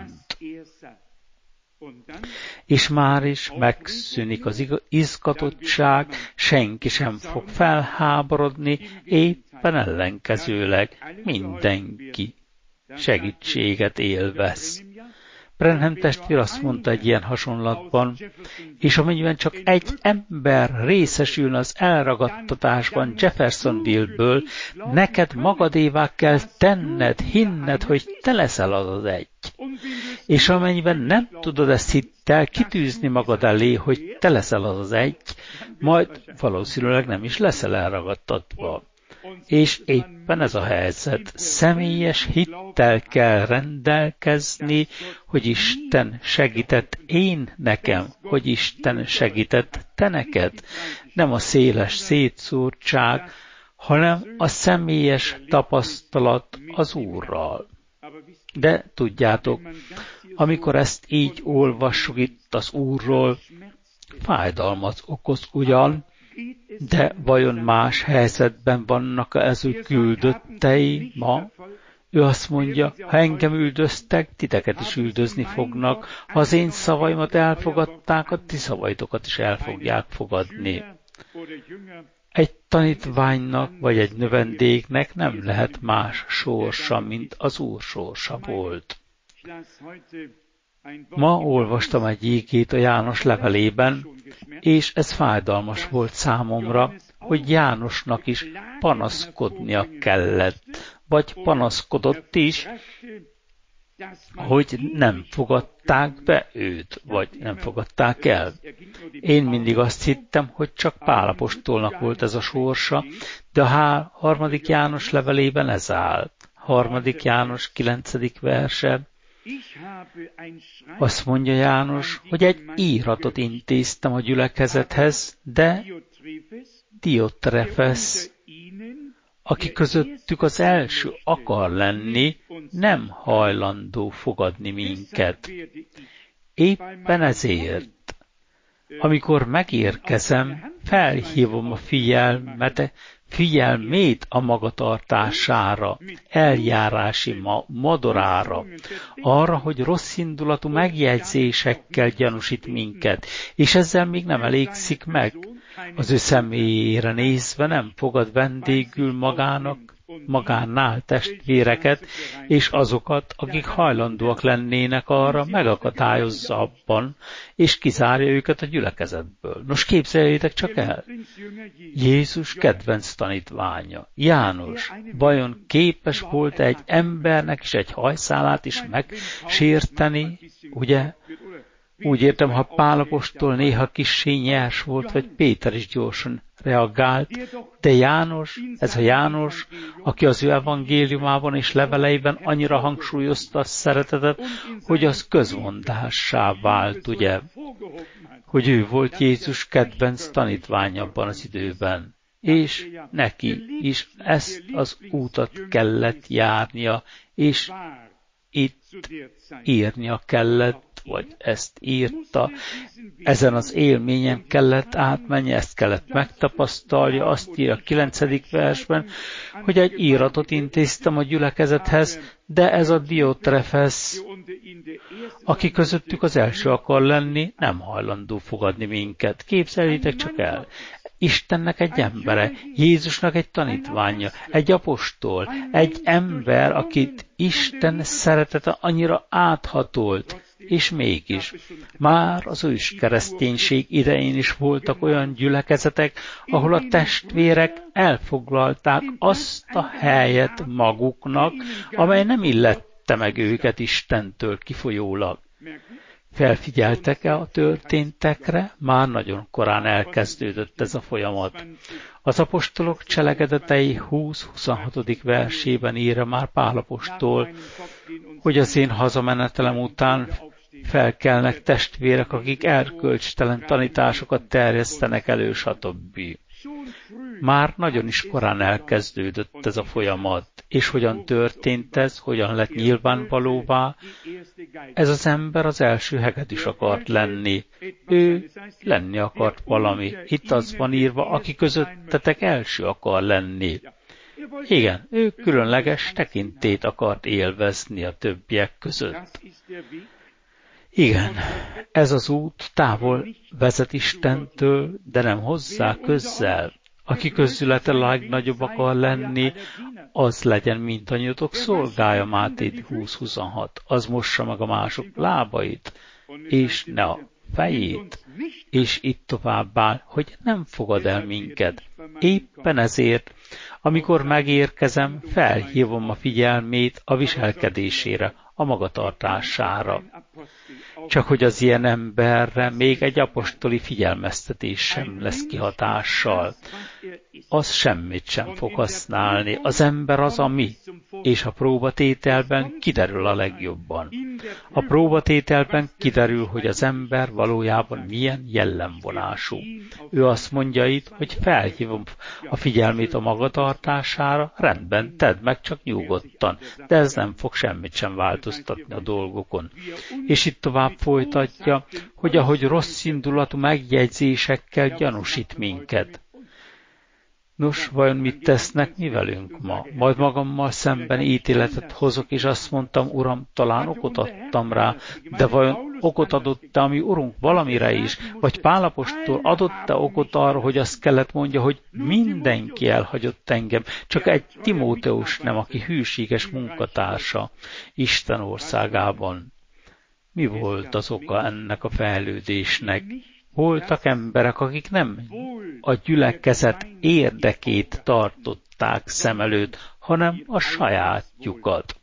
És már is megszűnik az izgatottság, senki sem fog felháborodni, éppen ellenkezőleg mindenki segítséget élvez. Branham testvér azt mondta egy ilyen hasonlatban, és amennyiben csak egy ember részesülne az elragadtatásban Jeffersonville-ből, neked magadévá kell tenned, hinned, hogy te leszel az egy. És amennyiben nem tudod ezt hittel kitűzni magad elé, hogy te leszel az egy, majd valószínűleg nem is leszel elragadtatva. És éppen ez a helyzet. Személyes hittel kell rendelkezni, hogy Isten segített én nekem, hogy Isten segített te neked. Nem a széles szétszórtság, hanem a személyes tapasztalat az Úrral. De tudjátok, amikor ezt így olvassuk itt az Úrról, fájdalmat okoz ugyan, de vajon más helyzetben vannak az ő küldöttei ma? Ő azt mondja, ha engem üldöztek, titeket is üldözni fognak. Ha az én szavaimat elfogadták, a ti szavaitokat is el fogják fogadni. Egy tanítványnak vagy egy növendéknek nem lehet más sorsa, mint az Úr sorsa volt. Ma olvastam egy ígét a János levelében, és ez fájdalmas volt számomra, hogy Jánosnak is panaszkodnia kellett, vagy panaszkodott is, hogy nem fogadták be őt, vagy nem fogadták el. Én mindig azt hittem, hogy csak Pál apostolnak volt ez a sorsa, de a 3. János levelében ez áll. 3. János 9. verse. Azt mondja János, hogy egy íratot intéztem a gyülekezethez, de Diotrefesz, aki közöttük az első akar lenni, nem hajlandó fogadni minket. Éppen ezért, amikor megérkezem, felhívom a figyelmét a magatartására, eljárási modorára, arra, hogy rosszindulatú megjegyzésekkel gyanúsít minket, és ezzel még nem elégszik meg. Az ő személyére nézve nem fogad vendégül magánál testvéreket, és azokat, akik hajlandóak lennének arra, megakadályozza abban, és kizárja őket a gyülekezetből. Nos, képzeljétek csak el! Jézus kedvenc tanítványa, János, vajon képes volt egy embernek is egy hajszálát is megsérteni, ugye? Úgy értem, ha Pál apostol néha kissé nyers volt, vagy Péter is gyorsan reagált, de János, ez a János, aki az ő evangéliumában és leveleiben annyira hangsúlyozta a szeretetet, hogy az közmondássá vált, ugye, hogy ő volt Jézus kedvenc tanítványa abban az időben. És neki is ezt az útat kellett járnia, és itt írnia kellett vagy ezt írta, ezen az élményen kellett átmenni, ezt kellett megtapasztalja, azt írja a 9. versben, hogy egy íratot intéztem a gyülekezethez, de ez a Diotrefesz, aki közöttük az első akar lenni, nem hajlandó fogadni minket. Képzeljétek csak el! Istennek egy embere, Jézusnak egy tanítványa, egy apostol, egy ember, akit Isten szeretete annyira áthatolt, és mégis már az ős kereszténység idején is voltak olyan gyülekezetek, ahol a testvérek elfoglalták azt a helyet maguknak, amely nem illette meg őket Istentől kifolyólag. Felfigyeltek-e a történtekre? Már nagyon korán elkezdődött ez a folyamat. Az apostolok cselekedetei 20-26. versében írja már Pál apostol, hogy az én hazamenetelem után felkelnek testvérek, akik erkölcstelen tanításokat terjesztenek elő, stb. Már nagyon is korán elkezdődött ez a folyamat. És hogyan történt ez, hogyan lett nyilvánvalóvá? Ez az ember az első hegedűs akart lenni. Ő lenni akart valami. Itt az van írva, aki közöttetek első akar lenni. Igen, ő különleges tekintélyt akart élvezni a többiek között. Igen, ez az út távol vezet Istentől, de nem hozzá közel. Aki közülete legnagyobb akar lenni, az legyen mindannyiatok szolgája, Máté 20-26. Az mossa meg a mások lábait, és ne a fejét, és itt továbbá, hogy nem fogad el minket. Éppen ezért, amikor megérkezem, felhívom a figyelmét a viselkedésére, a magatartására. Csak hogy az ilyen emberre még egy apostoli figyelmeztetés sem lesz kihatással. Az semmit sem fog használni. Az ember az, ami, és a próbatételben kiderül a legjobban. A próbatételben kiderül, hogy az ember valójában milyen jellemvonású. Ő azt mondja itt, hogy felhívom a figyelmét a magatartására, rendben, tedd meg csak nyugodtan, de ez nem fog semmit sem változtatni a dolgokon. És itt tovább folytatja, hogy ahogy rossz indulatú megjegyzésekkel gyanúsít minket. Nos, vajon mit tesznek mi velünk ma? Majd magammal szemben ítéletet hozok, és azt mondtam, Uram, talán okot adtam rá, de vajon okot adott-e a mi Urunk valamire is? Vagy Pál apostol adott-e okot arra, hogy azt kellett mondja, hogy mindenki elhagyott engem, csak egy Timóteus nem, aki hűséges munkatársa Isten országában. Mi volt az oka ennek a fejlődésnek? Voltak emberek, akik nem a gyülekezet érdekét tartották szem előtt, hanem a sajátjukat.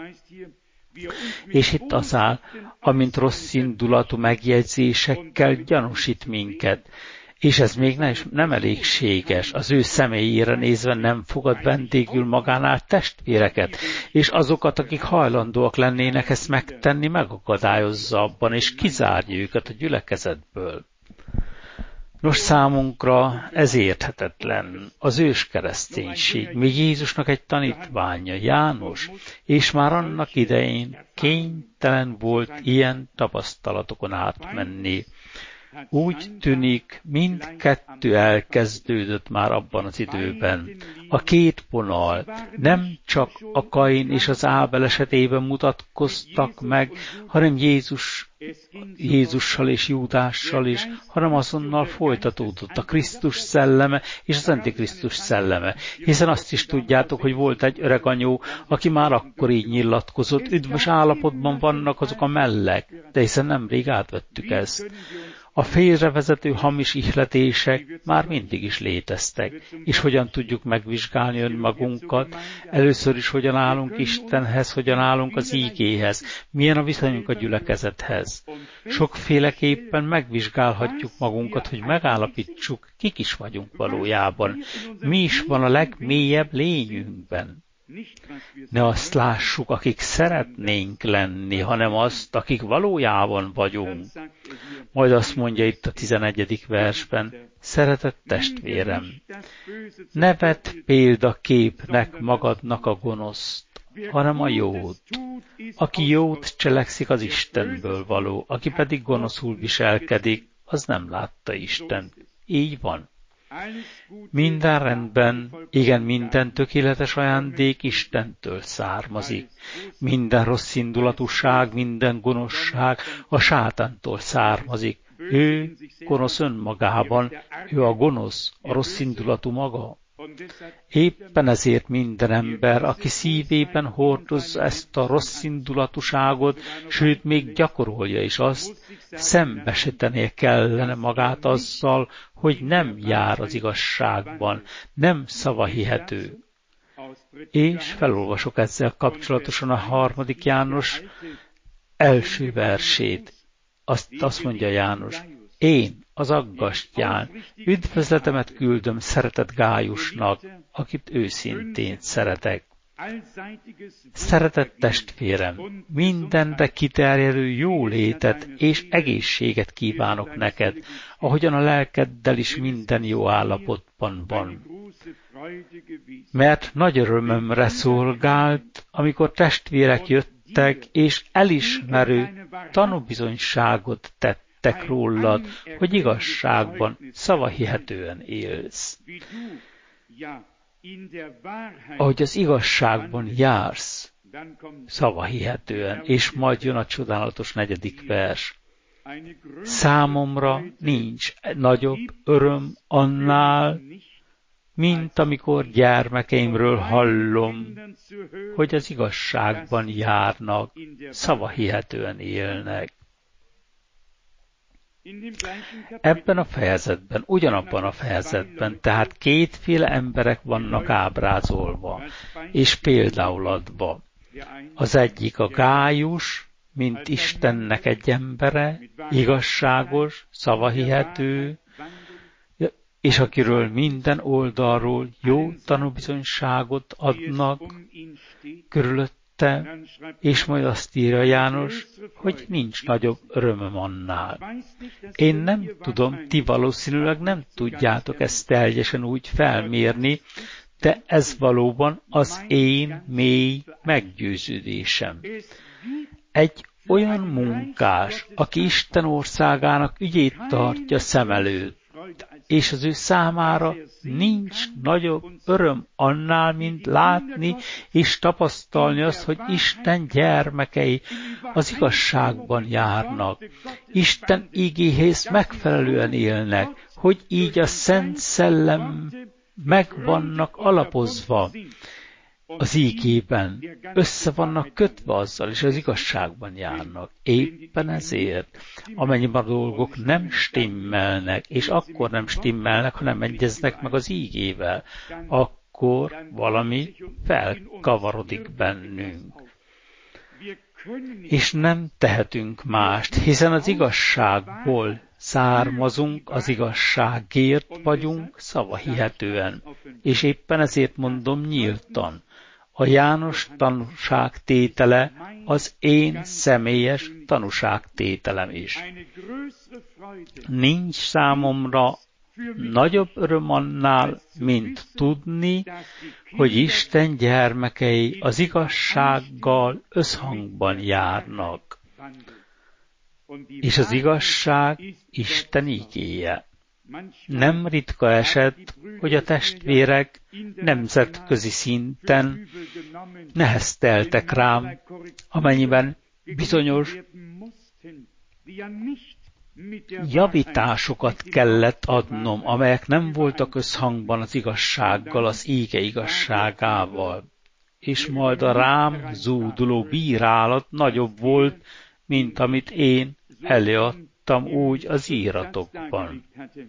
És itt az áll, amint rossz indulatú megjegyzésekkel gyanúsít minket. És ez még nem elégséges. Az ő személyére nézve nem fogad vendégül magánál testvéreket, és azokat, akik hajlandóak lennének ezt megtenni, megakadályozza abban, és kizárja őket a gyülekezetből. Nos, számunkra ez érthetetlen. Az ős kereszténység, még Jézusnak egy tanítványa, János, és már annak idején kénytelen volt ilyen tapasztalatokon átmenni. Úgy tűnik, mindkettő elkezdődött már abban az időben. A két vonal nem csak a Kain és az Ábel esetében mutatkoztak meg, hanem Jézussal és Júdással is, hanem azonnal folytatódott a Krisztus szelleme és az Antikrisztus szelleme. Hiszen azt is tudjátok, hogy volt egy öreg anyó, aki már akkor így nyilatkozott, üdvös állapotban vannak azok a mellek, de hiszen nemrég átvettük ezt. A félrevezető hamis ihletések már mindig is léteztek, és hogyan tudjuk megvizsgálni önmagunkat, először is hogyan állunk Istenhez, hogyan állunk az ígéhez, milyen a viszonyunk a gyülekezethez. Sokféleképpen megvizsgálhatjuk magunkat, hogy megállapítsuk, kik is vagyunk valójában, mi is van a legmélyebb lényünkben. Ne azt lássuk, akik szeretnénk lenni, hanem azt, akik valójában vagyunk. Majd azt mondja itt a 11. versben, szeretett testvérem, ne vedd példaképnek magadnak a gonoszt, hanem a jót. Aki jót cselekszik, az Istenből való, aki pedig gonoszul viselkedik, az nem látta Istent. Így van. Minden rendben, igen, minden tökéletes ajándék Istentől származik. Minden rosszindulatúság, minden gonoszság a sátántól származik. Ő gonosz önmagában, ő a gonosz, a rosszindulatú maga. Éppen ezért minden ember, aki szívében hordozza ezt a rosszindulatúságot, sőt még gyakorolja is azt, szembesítenie kellene magát azzal, hogy nem jár az igazságban, nem szavahihető. És felolvasok ezzel kapcsolatosan a 3. János első versét. Azt mondja János, én, az aggastyán, üdvözletemet küldöm szeretett Gájusnak, akit őszintén szeretek. Szeretett testvérem, mindenre kiterjedő jólétet és egészséget kívánok neked, ahogyan a lelkeddel is minden jó állapotban van. Mert nagy örömömre szolgált, amikor testvérek jöttek, és elismerő tanúbizonyságot tettek rólad, hogy igazságban, szavahihetően élsz. Ahogy az igazságban jársz, szavahihetően, és majd jön a csodálatos 4. vers. Számomra nincs nagyobb öröm annál, mint amikor gyermekeimről hallom, hogy az igazságban járnak, szavahihetően élnek. Ebben a fejezetben, ugyanabban a fejezetben, tehát kétféle emberek vannak ábrázolva, és például adva. Az egyik a Gájus, mint Istennek egy embere, igazságos, szavahihető, és akiről minden oldalról jó tanúbizonyságot adnak körülötte, és majd azt írja János, hogy nincs nagyobb örömöm annál. Én nem tudom, ti valószínűleg nem tudjátok ezt teljesen úgy felmérni, de ez valóban az én mély meggyőződésem. Egy olyan munkás, aki Isten országának ügyét tartja szem előtt, és az ő számára nincs nagyobb öröm annál, mint látni és tapasztalni azt, hogy Isten gyermekei az igazságban járnak. Isten igéhez megfelelően élnek, hogy így a Szent Szellem meg vannak alapozva az ígében, össze vannak kötve azzal, és az igazságban járnak. Éppen ezért, amennyiben a dolgok nem stimmelnek, és akkor nem stimmelnek, ha nem egyeznek meg az ígével, akkor valami felkavarodik bennünk. És nem tehetünk mást, hiszen az igazságból származunk, az igazságért vagyunk szavahihetően. És éppen ezért mondom nyíltan, a János tanúságtétele az én személyes tanúságtételem is. Nincs számomra nagyobb öröm annál, mint tudni, hogy Isten gyermekei az igazsággal összhangban járnak. És az igazság Isten igéje. Nem ritka eset, hogy a testvérek nemzetközi szinten nehezteltek rám, amennyiben bizonyos javításokat kellett adnom, amelyek nem voltak összhangban az igazsággal, az íge igazságával. És majd a rám zúduló bírálat nagyobb volt, mint amit én előadtam úgy az íratokban.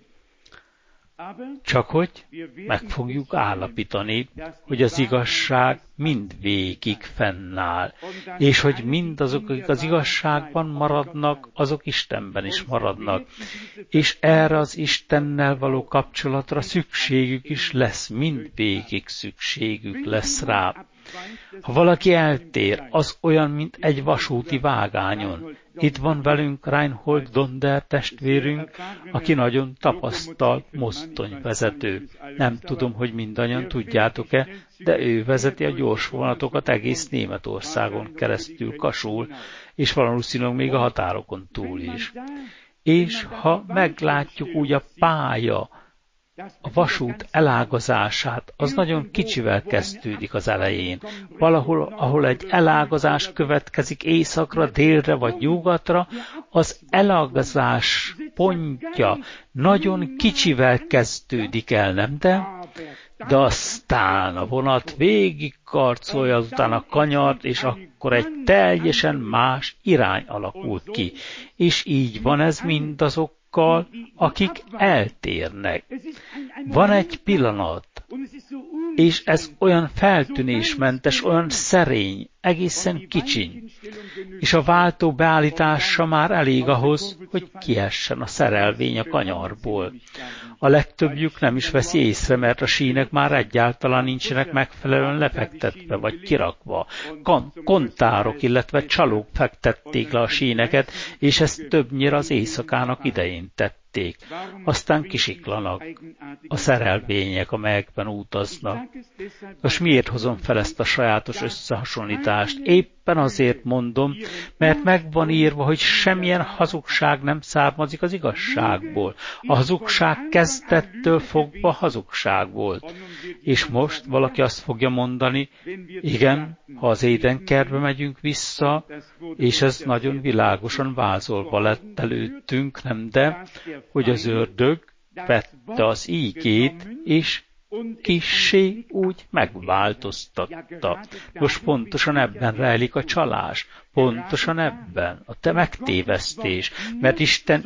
Csak hogy meg fogjuk állapítani, hogy az igazság mindvégig fennáll, és hogy mindazok, akik az igazságban maradnak, azok Istenben is maradnak, és erre az Istennel való kapcsolatra szükségük is lesz, mindvégig szükségük lesz rá. Ha valaki eltér, az olyan, mint egy vasúti vágányon. Itt van velünk Reinhold Donder testvérünk, aki nagyon tapasztalt mozdonyvezető. Nem tudom, hogy mindannyian tudjátok-e, de ő vezeti a gyors vonatokat egész Németországon keresztül Kasul, és valószínűleg még a határokon túl is. És ha meglátjuk úgy a pálya, a vasút elágazását, az nagyon kicsivel kezdődik az elején. Valahol, ahol egy elágazás következik északra, délre vagy nyugatra, az elágazás pontja nagyon kicsivel kezdődik el, nem de? De aztán a vonat végig karcolja azután a kanyart, és akkor egy teljesen más irány alakul ki. És így van ez mindazokkal, akik eltérnek. Van egy pillanat, és ez olyan feltűnésmentes, olyan szerény, egészen kicsiny, és a váltó beállítása már elég ahhoz, hogy kiessen a szerelvény a kanyarból. A legtöbbjük nem is veszi észre, mert a sínek már egyáltalán nincsenek megfelelően lefektetve vagy kirakva. Kontárok, illetve csalók fektették le a síneket, és ezt többnyire az éjszakának idején tették. Aztán kisiklanak a szerelvények, amelyekben utaznak. Most miért hozom fel ezt a sajátos összehasonlítást? Éppen azért mondom, mert meg van írva, hogy semmilyen hazugság nem származik az igazságból. A hazugság kezdettől fogva hazugság volt. És most valaki azt fogja mondani, igen, ha az édenkertbe megyünk vissza, és ez nagyon világosan vázolva lett előttünk, nem de, hogy az ördög vette az ígét, és kissé úgy megváltoztatta. Most pontosan ebben rejlik a csalás, pontosan ebben a te megtévesztés, mert Isten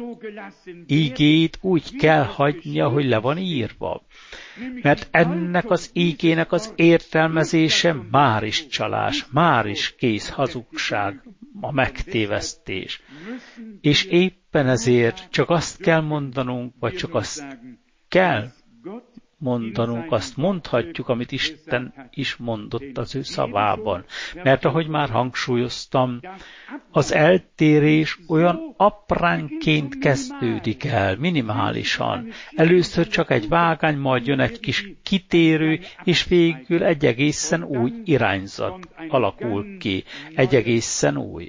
ígét úgy kell hagynia, hogy le van írva. Mert ennek az ígének az értelmezése már is csalás, már is kész hazugság, a megtévesztés. És éppen ezért csak azt kell mondanunk, vagy csak azt kell mondanunk, azt mondhatjuk, amit Isten is mondott az ő szavában. Mert ahogy már hangsúlyoztam, az eltérés olyan apránként kezdődik el, minimálisan. Először csak egy vágány, majd jön egy kis kitérő, és végül egy egészen új irányzat alakul ki. Egy egészen új.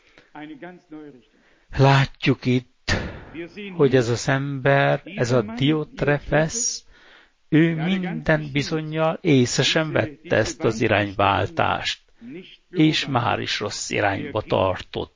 Látjuk itt, hogy ez az ember, ez a Diotrefesz, ő minden bizonnyal észre sem vette ezt az irányváltást, és már is rossz irányba tartott.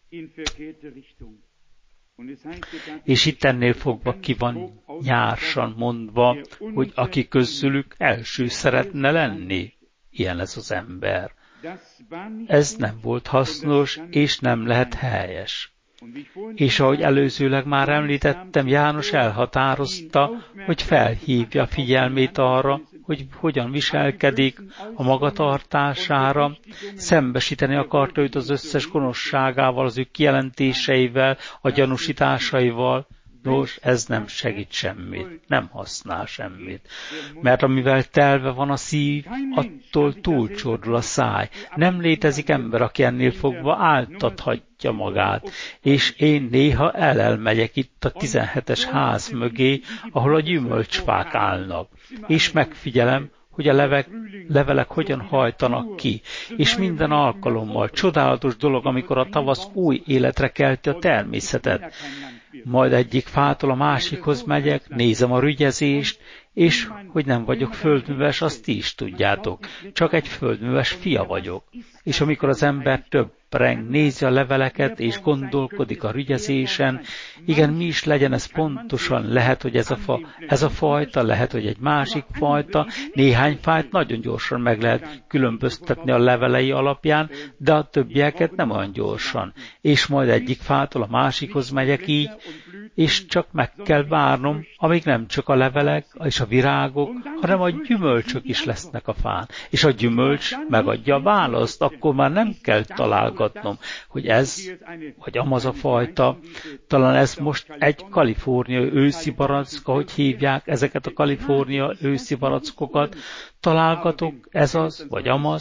És itt ennél fogva ki van nyársan mondva, hogy aki közülük első szeretne lenni, ilyen ez az ember. Ez nem volt hasznos, és nem lehet helyes. És ahogy előzőleg már említettem, János elhatározta, hogy felhívja figyelmét arra, hogy hogyan viselkedik a magatartására, szembesíteni akarta őt az összes gonoszságával, az ő kijelentéseivel, a gyanúsításaival. Nos, ez nem segít semmit, nem használ semmit. Mert amivel telve van a szív, attól túlcsordul a száj. Nem létezik ember, aki ennél fogva áltathatja magát. És én néha elmegyek itt a 17-es ház mögé, ahol a gyümölcsfák állnak. És megfigyelem, hogy a levelek hogyan hajtanak ki, és minden alkalommal csodálatos dolog, amikor a tavasz új életre kelti a természetet. Majd egyik fától a másikhoz megyek, nézem a rügyezést, és hogy nem vagyok földműves, azt ti is tudjátok. Csak egy földműves fia vagyok. És amikor az ember többreng, nézi a leveleket, és gondolkodik a rügyezésen, igen, mi is legyen ez pontosan, lehet, hogy ez a fajta, lehet, hogy egy másik fajta, néhány fajt nagyon gyorsan meg lehet különböztetni a levelei alapján, de a többieket nem olyan gyorsan. És majd egyik fától a másikhoz megyek így, és csak meg kell várnom, amíg nem csak a levelek és a virágok, hanem a gyümölcsök is lesznek a fán. És a gyümölcs megadja a választ, akkor már nem kell találgatnom, hogy ez, vagy amaz a fajta. Talán ez most egy kaliforniai őszi barack, ahogy hívják ezeket a kaliforniai őszi barackokat. Találgatok, ez az, vagy amaz,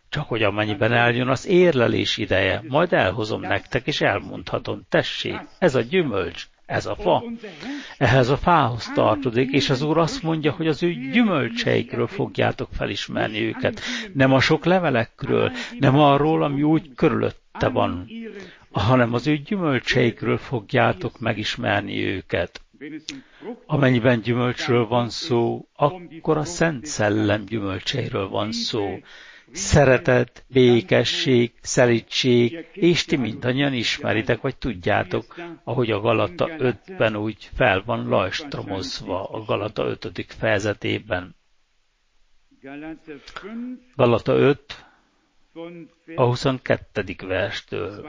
Csak hogy amennyiben eljön az érlelés ideje, majd elhozom nektek, és elmondhatom, tessék, ez a gyümölcs, ez a fa. Ehhez a fához tartozik, és az Úr azt mondja, hogy az ő gyümölcseikről fogjátok felismerni őket. Nem a sok levelekről, nem arról, ami úgy körülötte van, hanem az ő gyümölcseikről fogjátok megismerni őket. Amennyiben gyümölcsről van szó, akkor a Szent Szellem gyümölcseiről van szó. Szeretet, békesség, szelídség, és ti mindannyian ismeritek, vagy tudjátok, ahogy a Galata 5-ben úgy fel van lajstromozva, a Galata 5. fejezetében. Galata 5, a 22. verstől.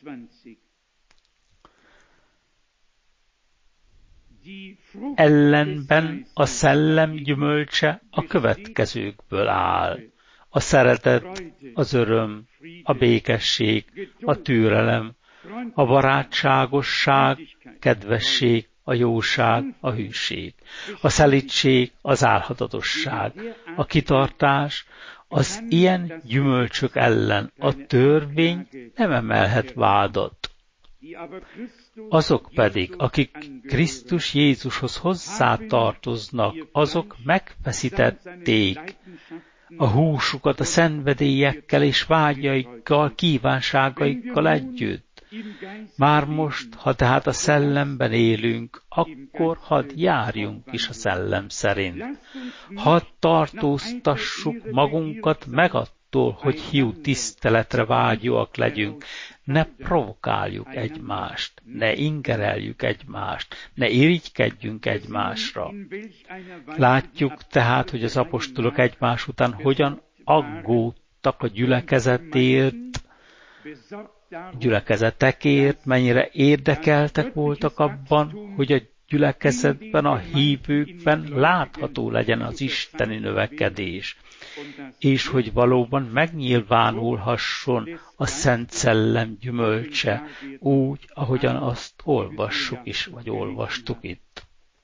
Ellenben a szellem gyümölcse a következőkből áll. A szeretet, az öröm, a békesség, a türelem, a barátságosság, kedvesség, a jóság, a hűség, a szelídség, az álhatatosság, a kitartás. Az ilyen gyümölcsök ellen a törvény nem emelhet vádat. Azok pedig, akik Krisztus Jézushoz hozzátartoznak, azok megfeszítették a húsukat a szenvedélyekkel és vágyaikkal, kívánságaikkal együtt. Már most, ha tehát a szellemben élünk, akkor hadd járjunk is a szellem szerint. Hadd tartóztassuk magunkat meg attól, hogy hiú tiszteletre vágyóak legyünk. Ne provokáljuk egymást, ne ingereljük egymást, ne irigykedjünk egymásra. Látjuk tehát, hogy az apostolok egymás után hogyan aggódtak a gyülekezetekért, mennyire érdekeltek voltak abban, hogy a gyülekezetben, a hívőkben látható legyen az isteni növekedés, és hogy valóban megnyilvánulhasson a Szent Szellem gyümölcse, úgy, ahogyan azt olvassuk is, vagy olvastuk itt.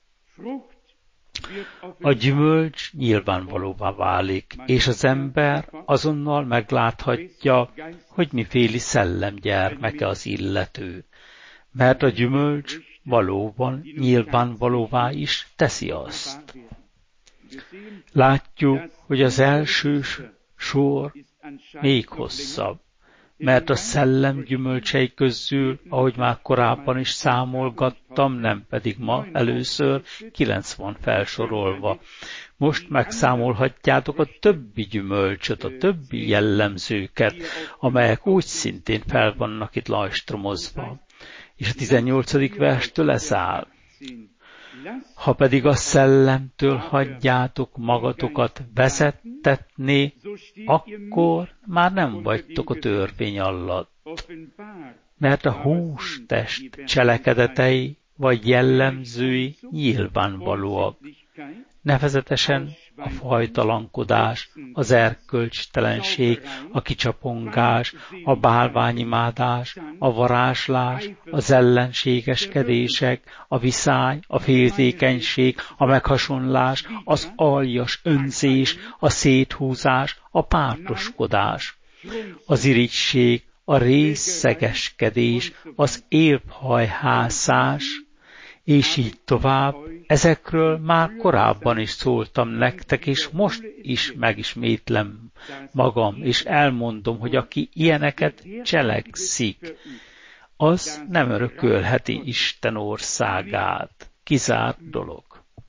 A gyümölcs nyilvánvalóvá válik, és az ember azonnal megláthatja, hogy miféle szellem gyermeke az illető, mert a gyümölcs valóban nyilvánvalóvá is teszi azt. Látjuk, hogy az első sor még hosszabb, mert a szellem gyümölcsei közül, ahogy már korábban is számolgattam, nem pedig ma először, 9 van felsorolva. Most megszámolhatjátok a többi gyümölcsöt, a többi jellemzőket, amelyek úgy szintén fel vannak itt lajstromozva. És a 18. verstől ez áll. Ha pedig a szellemtől hagyjátok magatokat vezettetni, akkor már nem vagytok a törvény alatt. Mert a hústest cselekedetei vagy jellemzői nyilvánvalóak. Nevezetesen a fajtalankodás, az erkölcstelenség, a kicsapongás, a bálványimádás, a varázslás, az ellenségeskedések, a viszály, a féltékenység, a meghasonlás, az aljas önzés, a széthúzás, a pártoskodás, az irigység, a részszegeskedés, az élphajhászás, és így tovább. Ezekről már korábban is szóltam nektek, és most is megismétlem magam, és elmondom, hogy aki ilyeneket cselekszik, az nem örökölheti Isten országát. Kizárt dolog.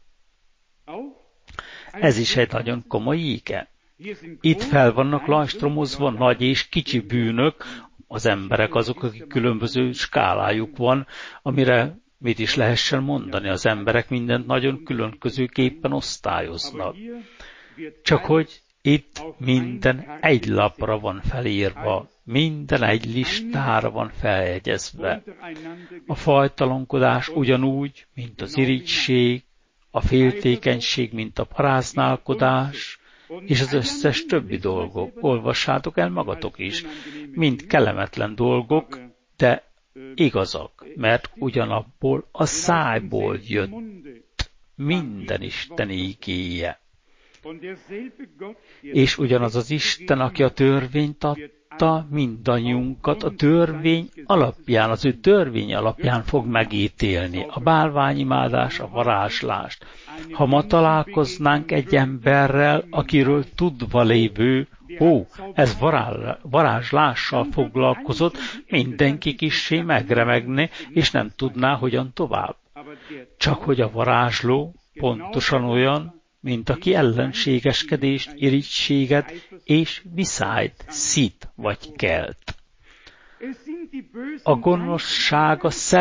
Ez is egy nagyon komoly íge. Itt fel vannak lajstromozva nagy és kicsi bűnök, az emberek azok, akik különböző skálájuk van, amire mit is lehessen mondani, az emberek mindent nagyon különbözőképpen osztályoznak. Csak hogy itt minden egy lapra van felírva, minden egy listára van feljegyezve. A fajtalankodás ugyanúgy, mint az irigység, a féltékenység, mint a paráználkodás, és az összes többi dolgok. Olvassátok el magatok is. Mind kellemetlen dolgok, de igazak, mert ugyanabból a szájból jött minden Isten ígéje. És ugyanaz az Isten, aki a törvényt adta, mindannyiunkat a törvény alapján, az ő törvény alapján fog megítélni. A bálványimádás, a varázslást. Ha ma találkoznánk egy emberrel, akiről tudva lévő, ez varázslással foglalkozott, mindenki kissé megremegne, és nem tudná, hogyan tovább. Csak hogy a varázsló pontosan olyan, mint aki ellenségeskedést, irigységet és viszályt szít vagy kelt. A gonoszság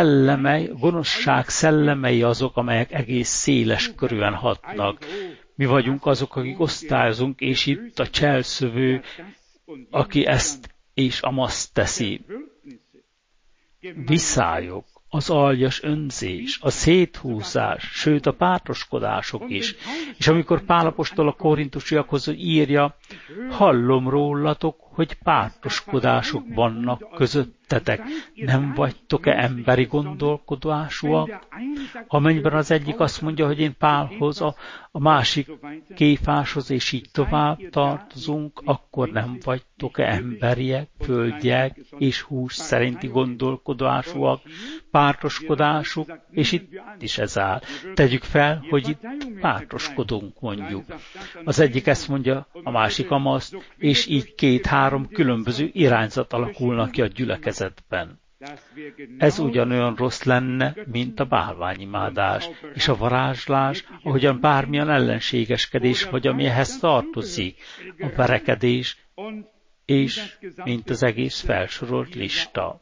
szellemei azok, amelyek egész széles körűen hatnak. Mi vagyunk azok, akik osztályozunk, és itt a cselszövő, aki ezt és amazt teszi. Viszályok, az aljas önzés, a széthúzás, sőt a pártoskodások is. És amikor Pál apostol a korintusiakhoz írja, hallom rólatok, hogy pártoskodások vannak közöttetek. Nem vagytok-e emberi gondolkodásúak? Amennyiben az egyik azt mondja, hogy én Pálhoz, a másik Kéfáshoz, és így tovább tartozunk, akkor nem vagytok-e emberiek, földiek és hús szerinti gondolkodásúak, pártoskodásuk, és itt is ez áll. Tegyük fel, hogy itt pártoskodunk, mondjuk. Az egyik ezt mondja, a másik amazt, és így 2-3 különböző irányzat alakulnak ki a gyülekezetben. Ez ugyanolyan rossz lenne, mint a bálványimádás, és a varázslás, ahogyan bármilyen ellenségeskedés, vagy ami ehhez tartozik, a verekedés, és mint az egész felsorolt lista.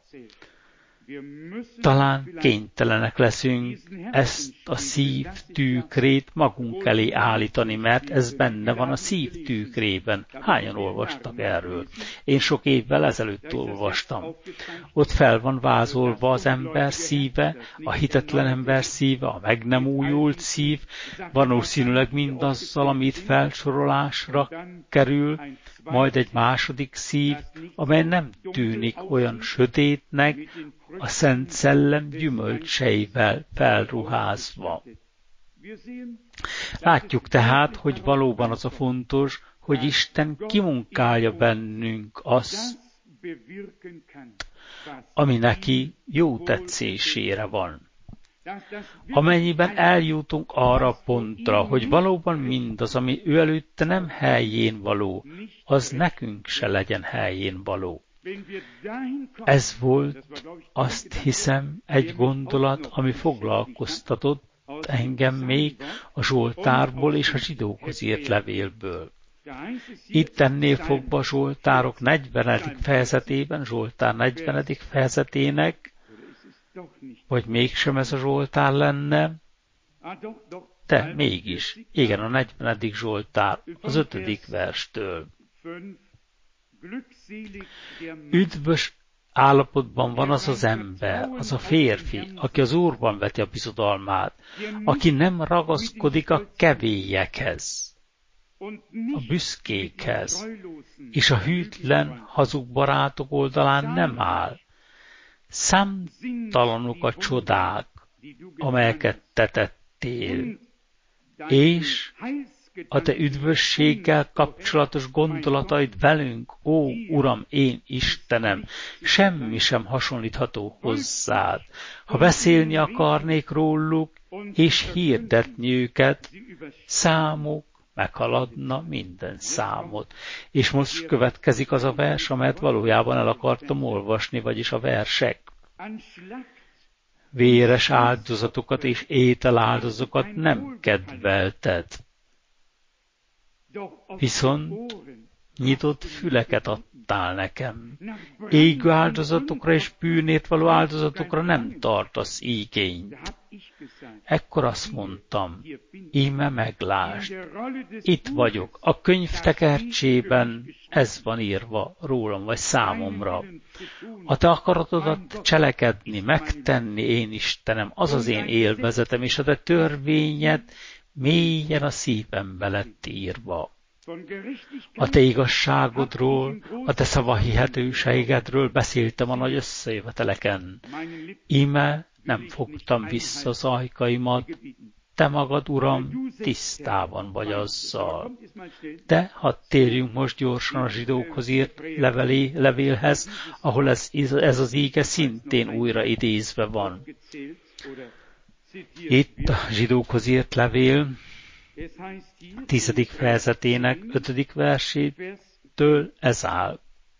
Talán kénytelenek leszünk ezt a szív tükrét magunk elé állítani, mert ez benne van a szív tükrében. Hányan olvastak erről? Én sok évvel ezelőtt olvastam. Ott fel van vázolva az ember szíve, a hitetlen ember szíve, a meg nem újult szív, valószínűleg mindazzal, amit felsorolásra kerül, majd egy második szív, amely nem tűnik olyan sötétnek, a Szent Szellem gyümölcseivel felruházva. Látjuk tehát, hogy valóban az a fontos, hogy Isten kimunkálja bennünk azt, ami neki jó tetszésére van. Amennyiben eljutunk arra a pontra, hogy valóban mindaz, ami ő előtte nem helyén való, az nekünk se legyen helyén való. Ez volt, azt hiszem, egy gondolat, ami foglalkoztatott engem még a Zsoltárból és a zsidókhoz írt levélből. Itt ennél fogva Zsoltárok 40. fejezetében, Zsoltár 40. fejezetének, vagy mégsem ez a Zsoltár lenne, de mégis, igen, a 40. Zsoltár, az 5. verstől. Üdvös állapotban van az az ember, az a férfi, aki az Úrban veti a bizodalmát, aki nem ragaszkodik a kevélyekhez, a büszkékhez, és a hűtlen, hazug barátok oldalán nem áll. Számtalanok a csodák, amelyeket te tettél, és a te üdvösséggel kapcsolatos gondolataid velünk, ó Uram, én Istenem, semmi sem hasonlítható hozzád. Ha beszélni akarnék róluk, és hirdetni őket, számuk meghaladna minden számot. És most következik az a vers, amelyet valójában el akartam olvasni, vagyis a versek. Véres áldozatokat és ételáldozatokat nem kedvelted. Viszont nyitott füleket adtál nekem. Égő áldozatokra és bűnért való áldozatokra nem tartasz igényt. Ekkor azt mondtam, íme meglásd, itt vagyok, a könyv tekercsében ez van írva rólam vagy számomra. A te akaratodat cselekedni, megtenni, én Istenem, az az én élvezetem, és a te törvényed mélyen a szívembe lett írva. A te igazságodról, a te szavahihetőségedről beszéltem a nagy összejöveteleken. Íme nem fogtam vissza az ajkaimat, te magad, Uram, tisztában vagy azzal. De hadd térjünk most gyorsan a zsidókhoz írt levélhez, ahol ez az íge szintén újra idézve van. Itt a zsidókhoz írt levél 10. fejezetének 5. versétől ez áll.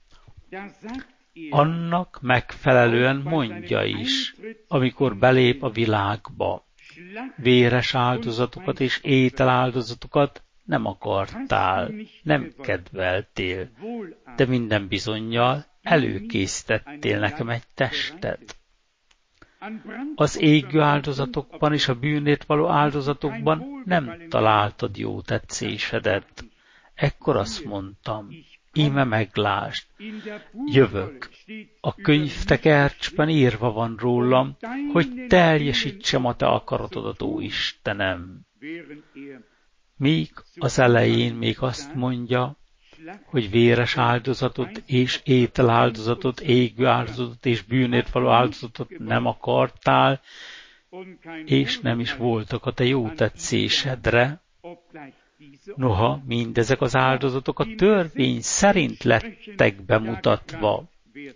Annak megfelelően mondja is, amikor belép a világba. Véres áldozatokat és ételáldozatokat nem akartál, nem kedveltél, de minden bizonnyal előkészítettél nekem egy testet. Az égő áldozatokban és a bűnért való áldozatokban nem találtad jó tetszésedet. Ekkor azt mondtam, íme meglásd, jövök. A könyvtekercsben írva van rólam, hogy teljesítsem a te akaratodat, ó Istenem. Míg az elején még azt mondja, hogy véres áldozatot és ételáldozatot, égő áldozatot és bűnért való áldozatot nem akartál, és nem is voltak a te jó tetszésedre. Noha mindezek az áldozatok a törvény szerint lettek bemutatva.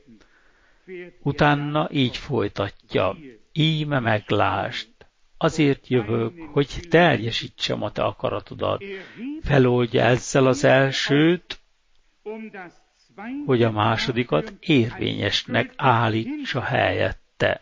Utána így folytatja, íme meglásd, azért jövök, hogy teljesítsem a te akaratodat. Feloldja ezzel az elsőt, hogy a másodikat érvényesnek állítsa helyette.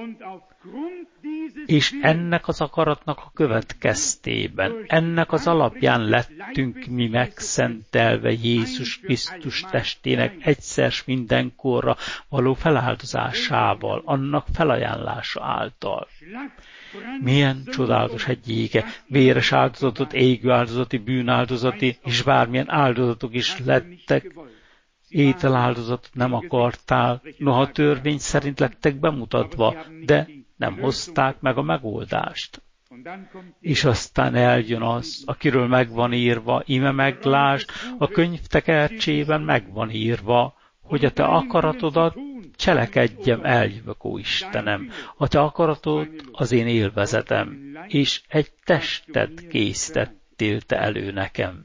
És ennek az akaratnak a következtében, ennek az alapján lettünk mi megszentelve Jézus Krisztus testének egyszer s mindenkorra való feláldozásával, annak felajánlása által. Milyen csodálatos egy íge, véres áldozatot, égő áldozati, bűnáldozati, és bármilyen áldozatok is lettek, ételáldozatot nem akartál, noha törvény szerint lettek bemutatva, de nem hozták meg a megoldást. És aztán eljön az, akiről megvan írva, íme meglásd, a könyvtekercsében megvan írva, hogy a te akaratodat cselekedjem, eljövök, ó Istenem. A te akaratod az én élvezetem, és egy testet készítettél te elő nekem.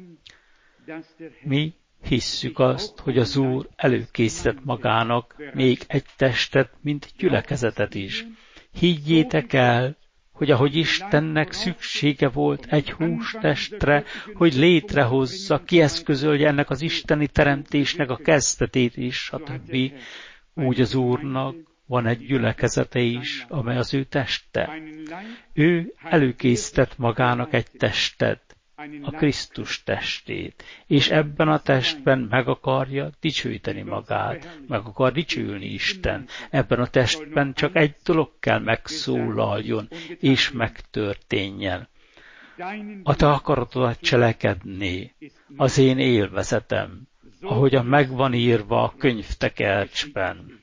Mi hisszük azt, hogy az Úr előkészített magának még egy testet, mint gyülekezetet is. Higgyétek el, hogy ahogy Istennek szüksége volt egy hústestre, hogy létrehozza, kieszközölje ennek az isteni teremtésnek a kezdetét is, stb. Úgy az Úrnak van egy gyülekezete is, amely az ő teste. Ő előkészített magának egy testet, a Krisztus testét, és ebben a testben meg akarja dicsőíteni magát, meg akar dicsőülni Isten. Ebben a testben csak egy dolog kell megszólaljon, és megtörténjen. A te akaratodat cselekedni, az én élvezetem, ahogyan megvan írva a könyvtekercsben.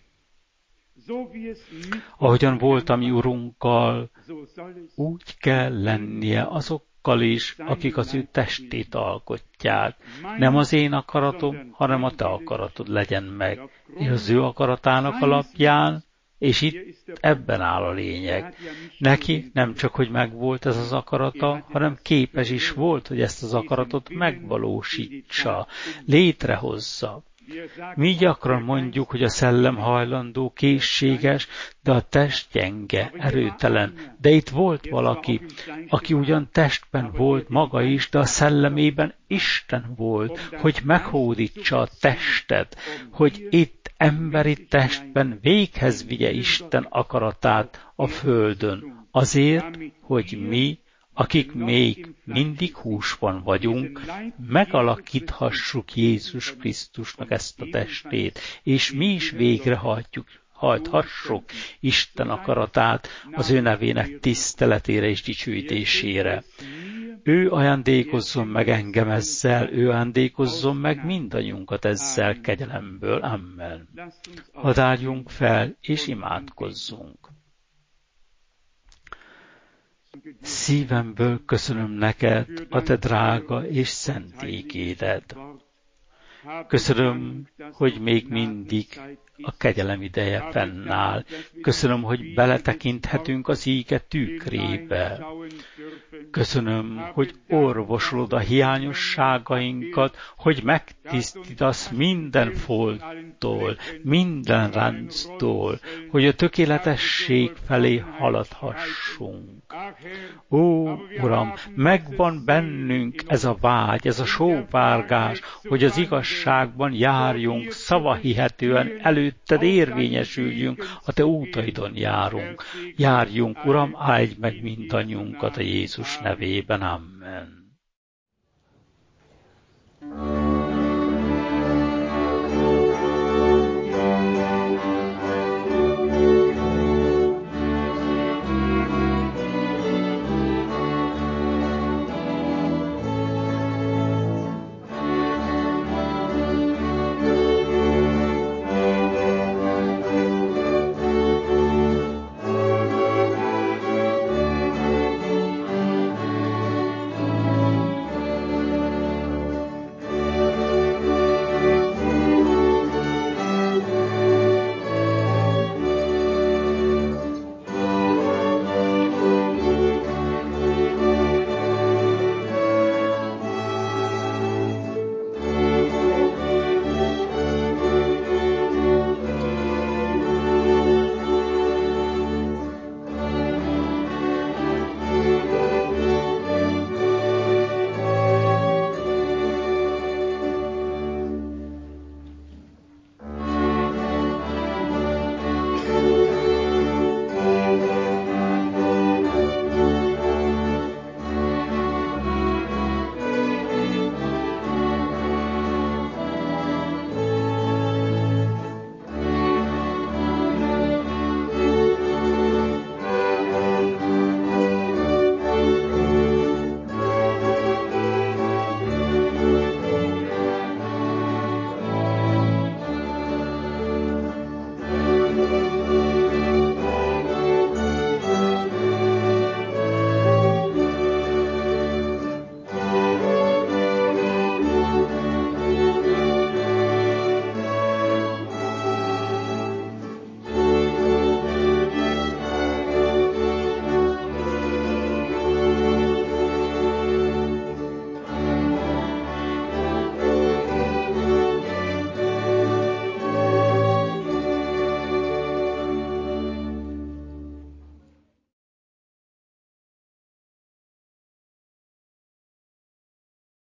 Ahogyan volt a mi Urunkkal, úgy kell lennie azokkal is, akik az ő testét alkotják. Nem az én akaratom, hanem a te akaratod legyen meg. És az ő akaratának alapján, és itt ebben áll a lényeg. Neki nem csak, hogy megvolt ez az akarata, hanem képes is volt, hogy ezt az akaratot megvalósítsa, létrehozza. Mi gyakran mondjuk, hogy a szellem hajlandó, készséges, de a test gyenge, erőtelen. De itt volt valaki, aki ugyan testben volt maga is, de a szellemében Isten volt, hogy meghódítsa a testet, hogy itt emberi testben véghez vigye Isten akaratát a földön. Azért, hogy mi, akik még mindig húsban vagyunk, megalakíthassuk Jézus Krisztusnak ezt a testét, és mi is végrehajthassuk Isten akaratát az ő nevének tiszteletére és dicsőítésére. Ő ajándékozzon meg engem ezzel, ő ajándékozzon meg mindannyiunkat ezzel kegyelemből. Amen. Hadd álljunk fel, és imádkozzunk. Szívemből köszönöm neked a te drága és szent ígédet. Köszönöm, hogy még mindig a kegyelem ideje fennáll. Köszönöm, hogy beletekinthetünk az íge tükrébe. Köszönöm, hogy orvosolod a hiányosságainkat, hogy megtisztítasz minden folttól, minden ránctól, hogy a tökéletesség felé haladhassunk. Ó, Uram, megvan bennünk ez a vágy, ez a sóvárgás, hogy az igazságban járjunk, szavahihetően előtted érvényesüljünk, a te útaidon járjunk. Uram, áldj meg mindannyiunkat a Jézus nevében, amen.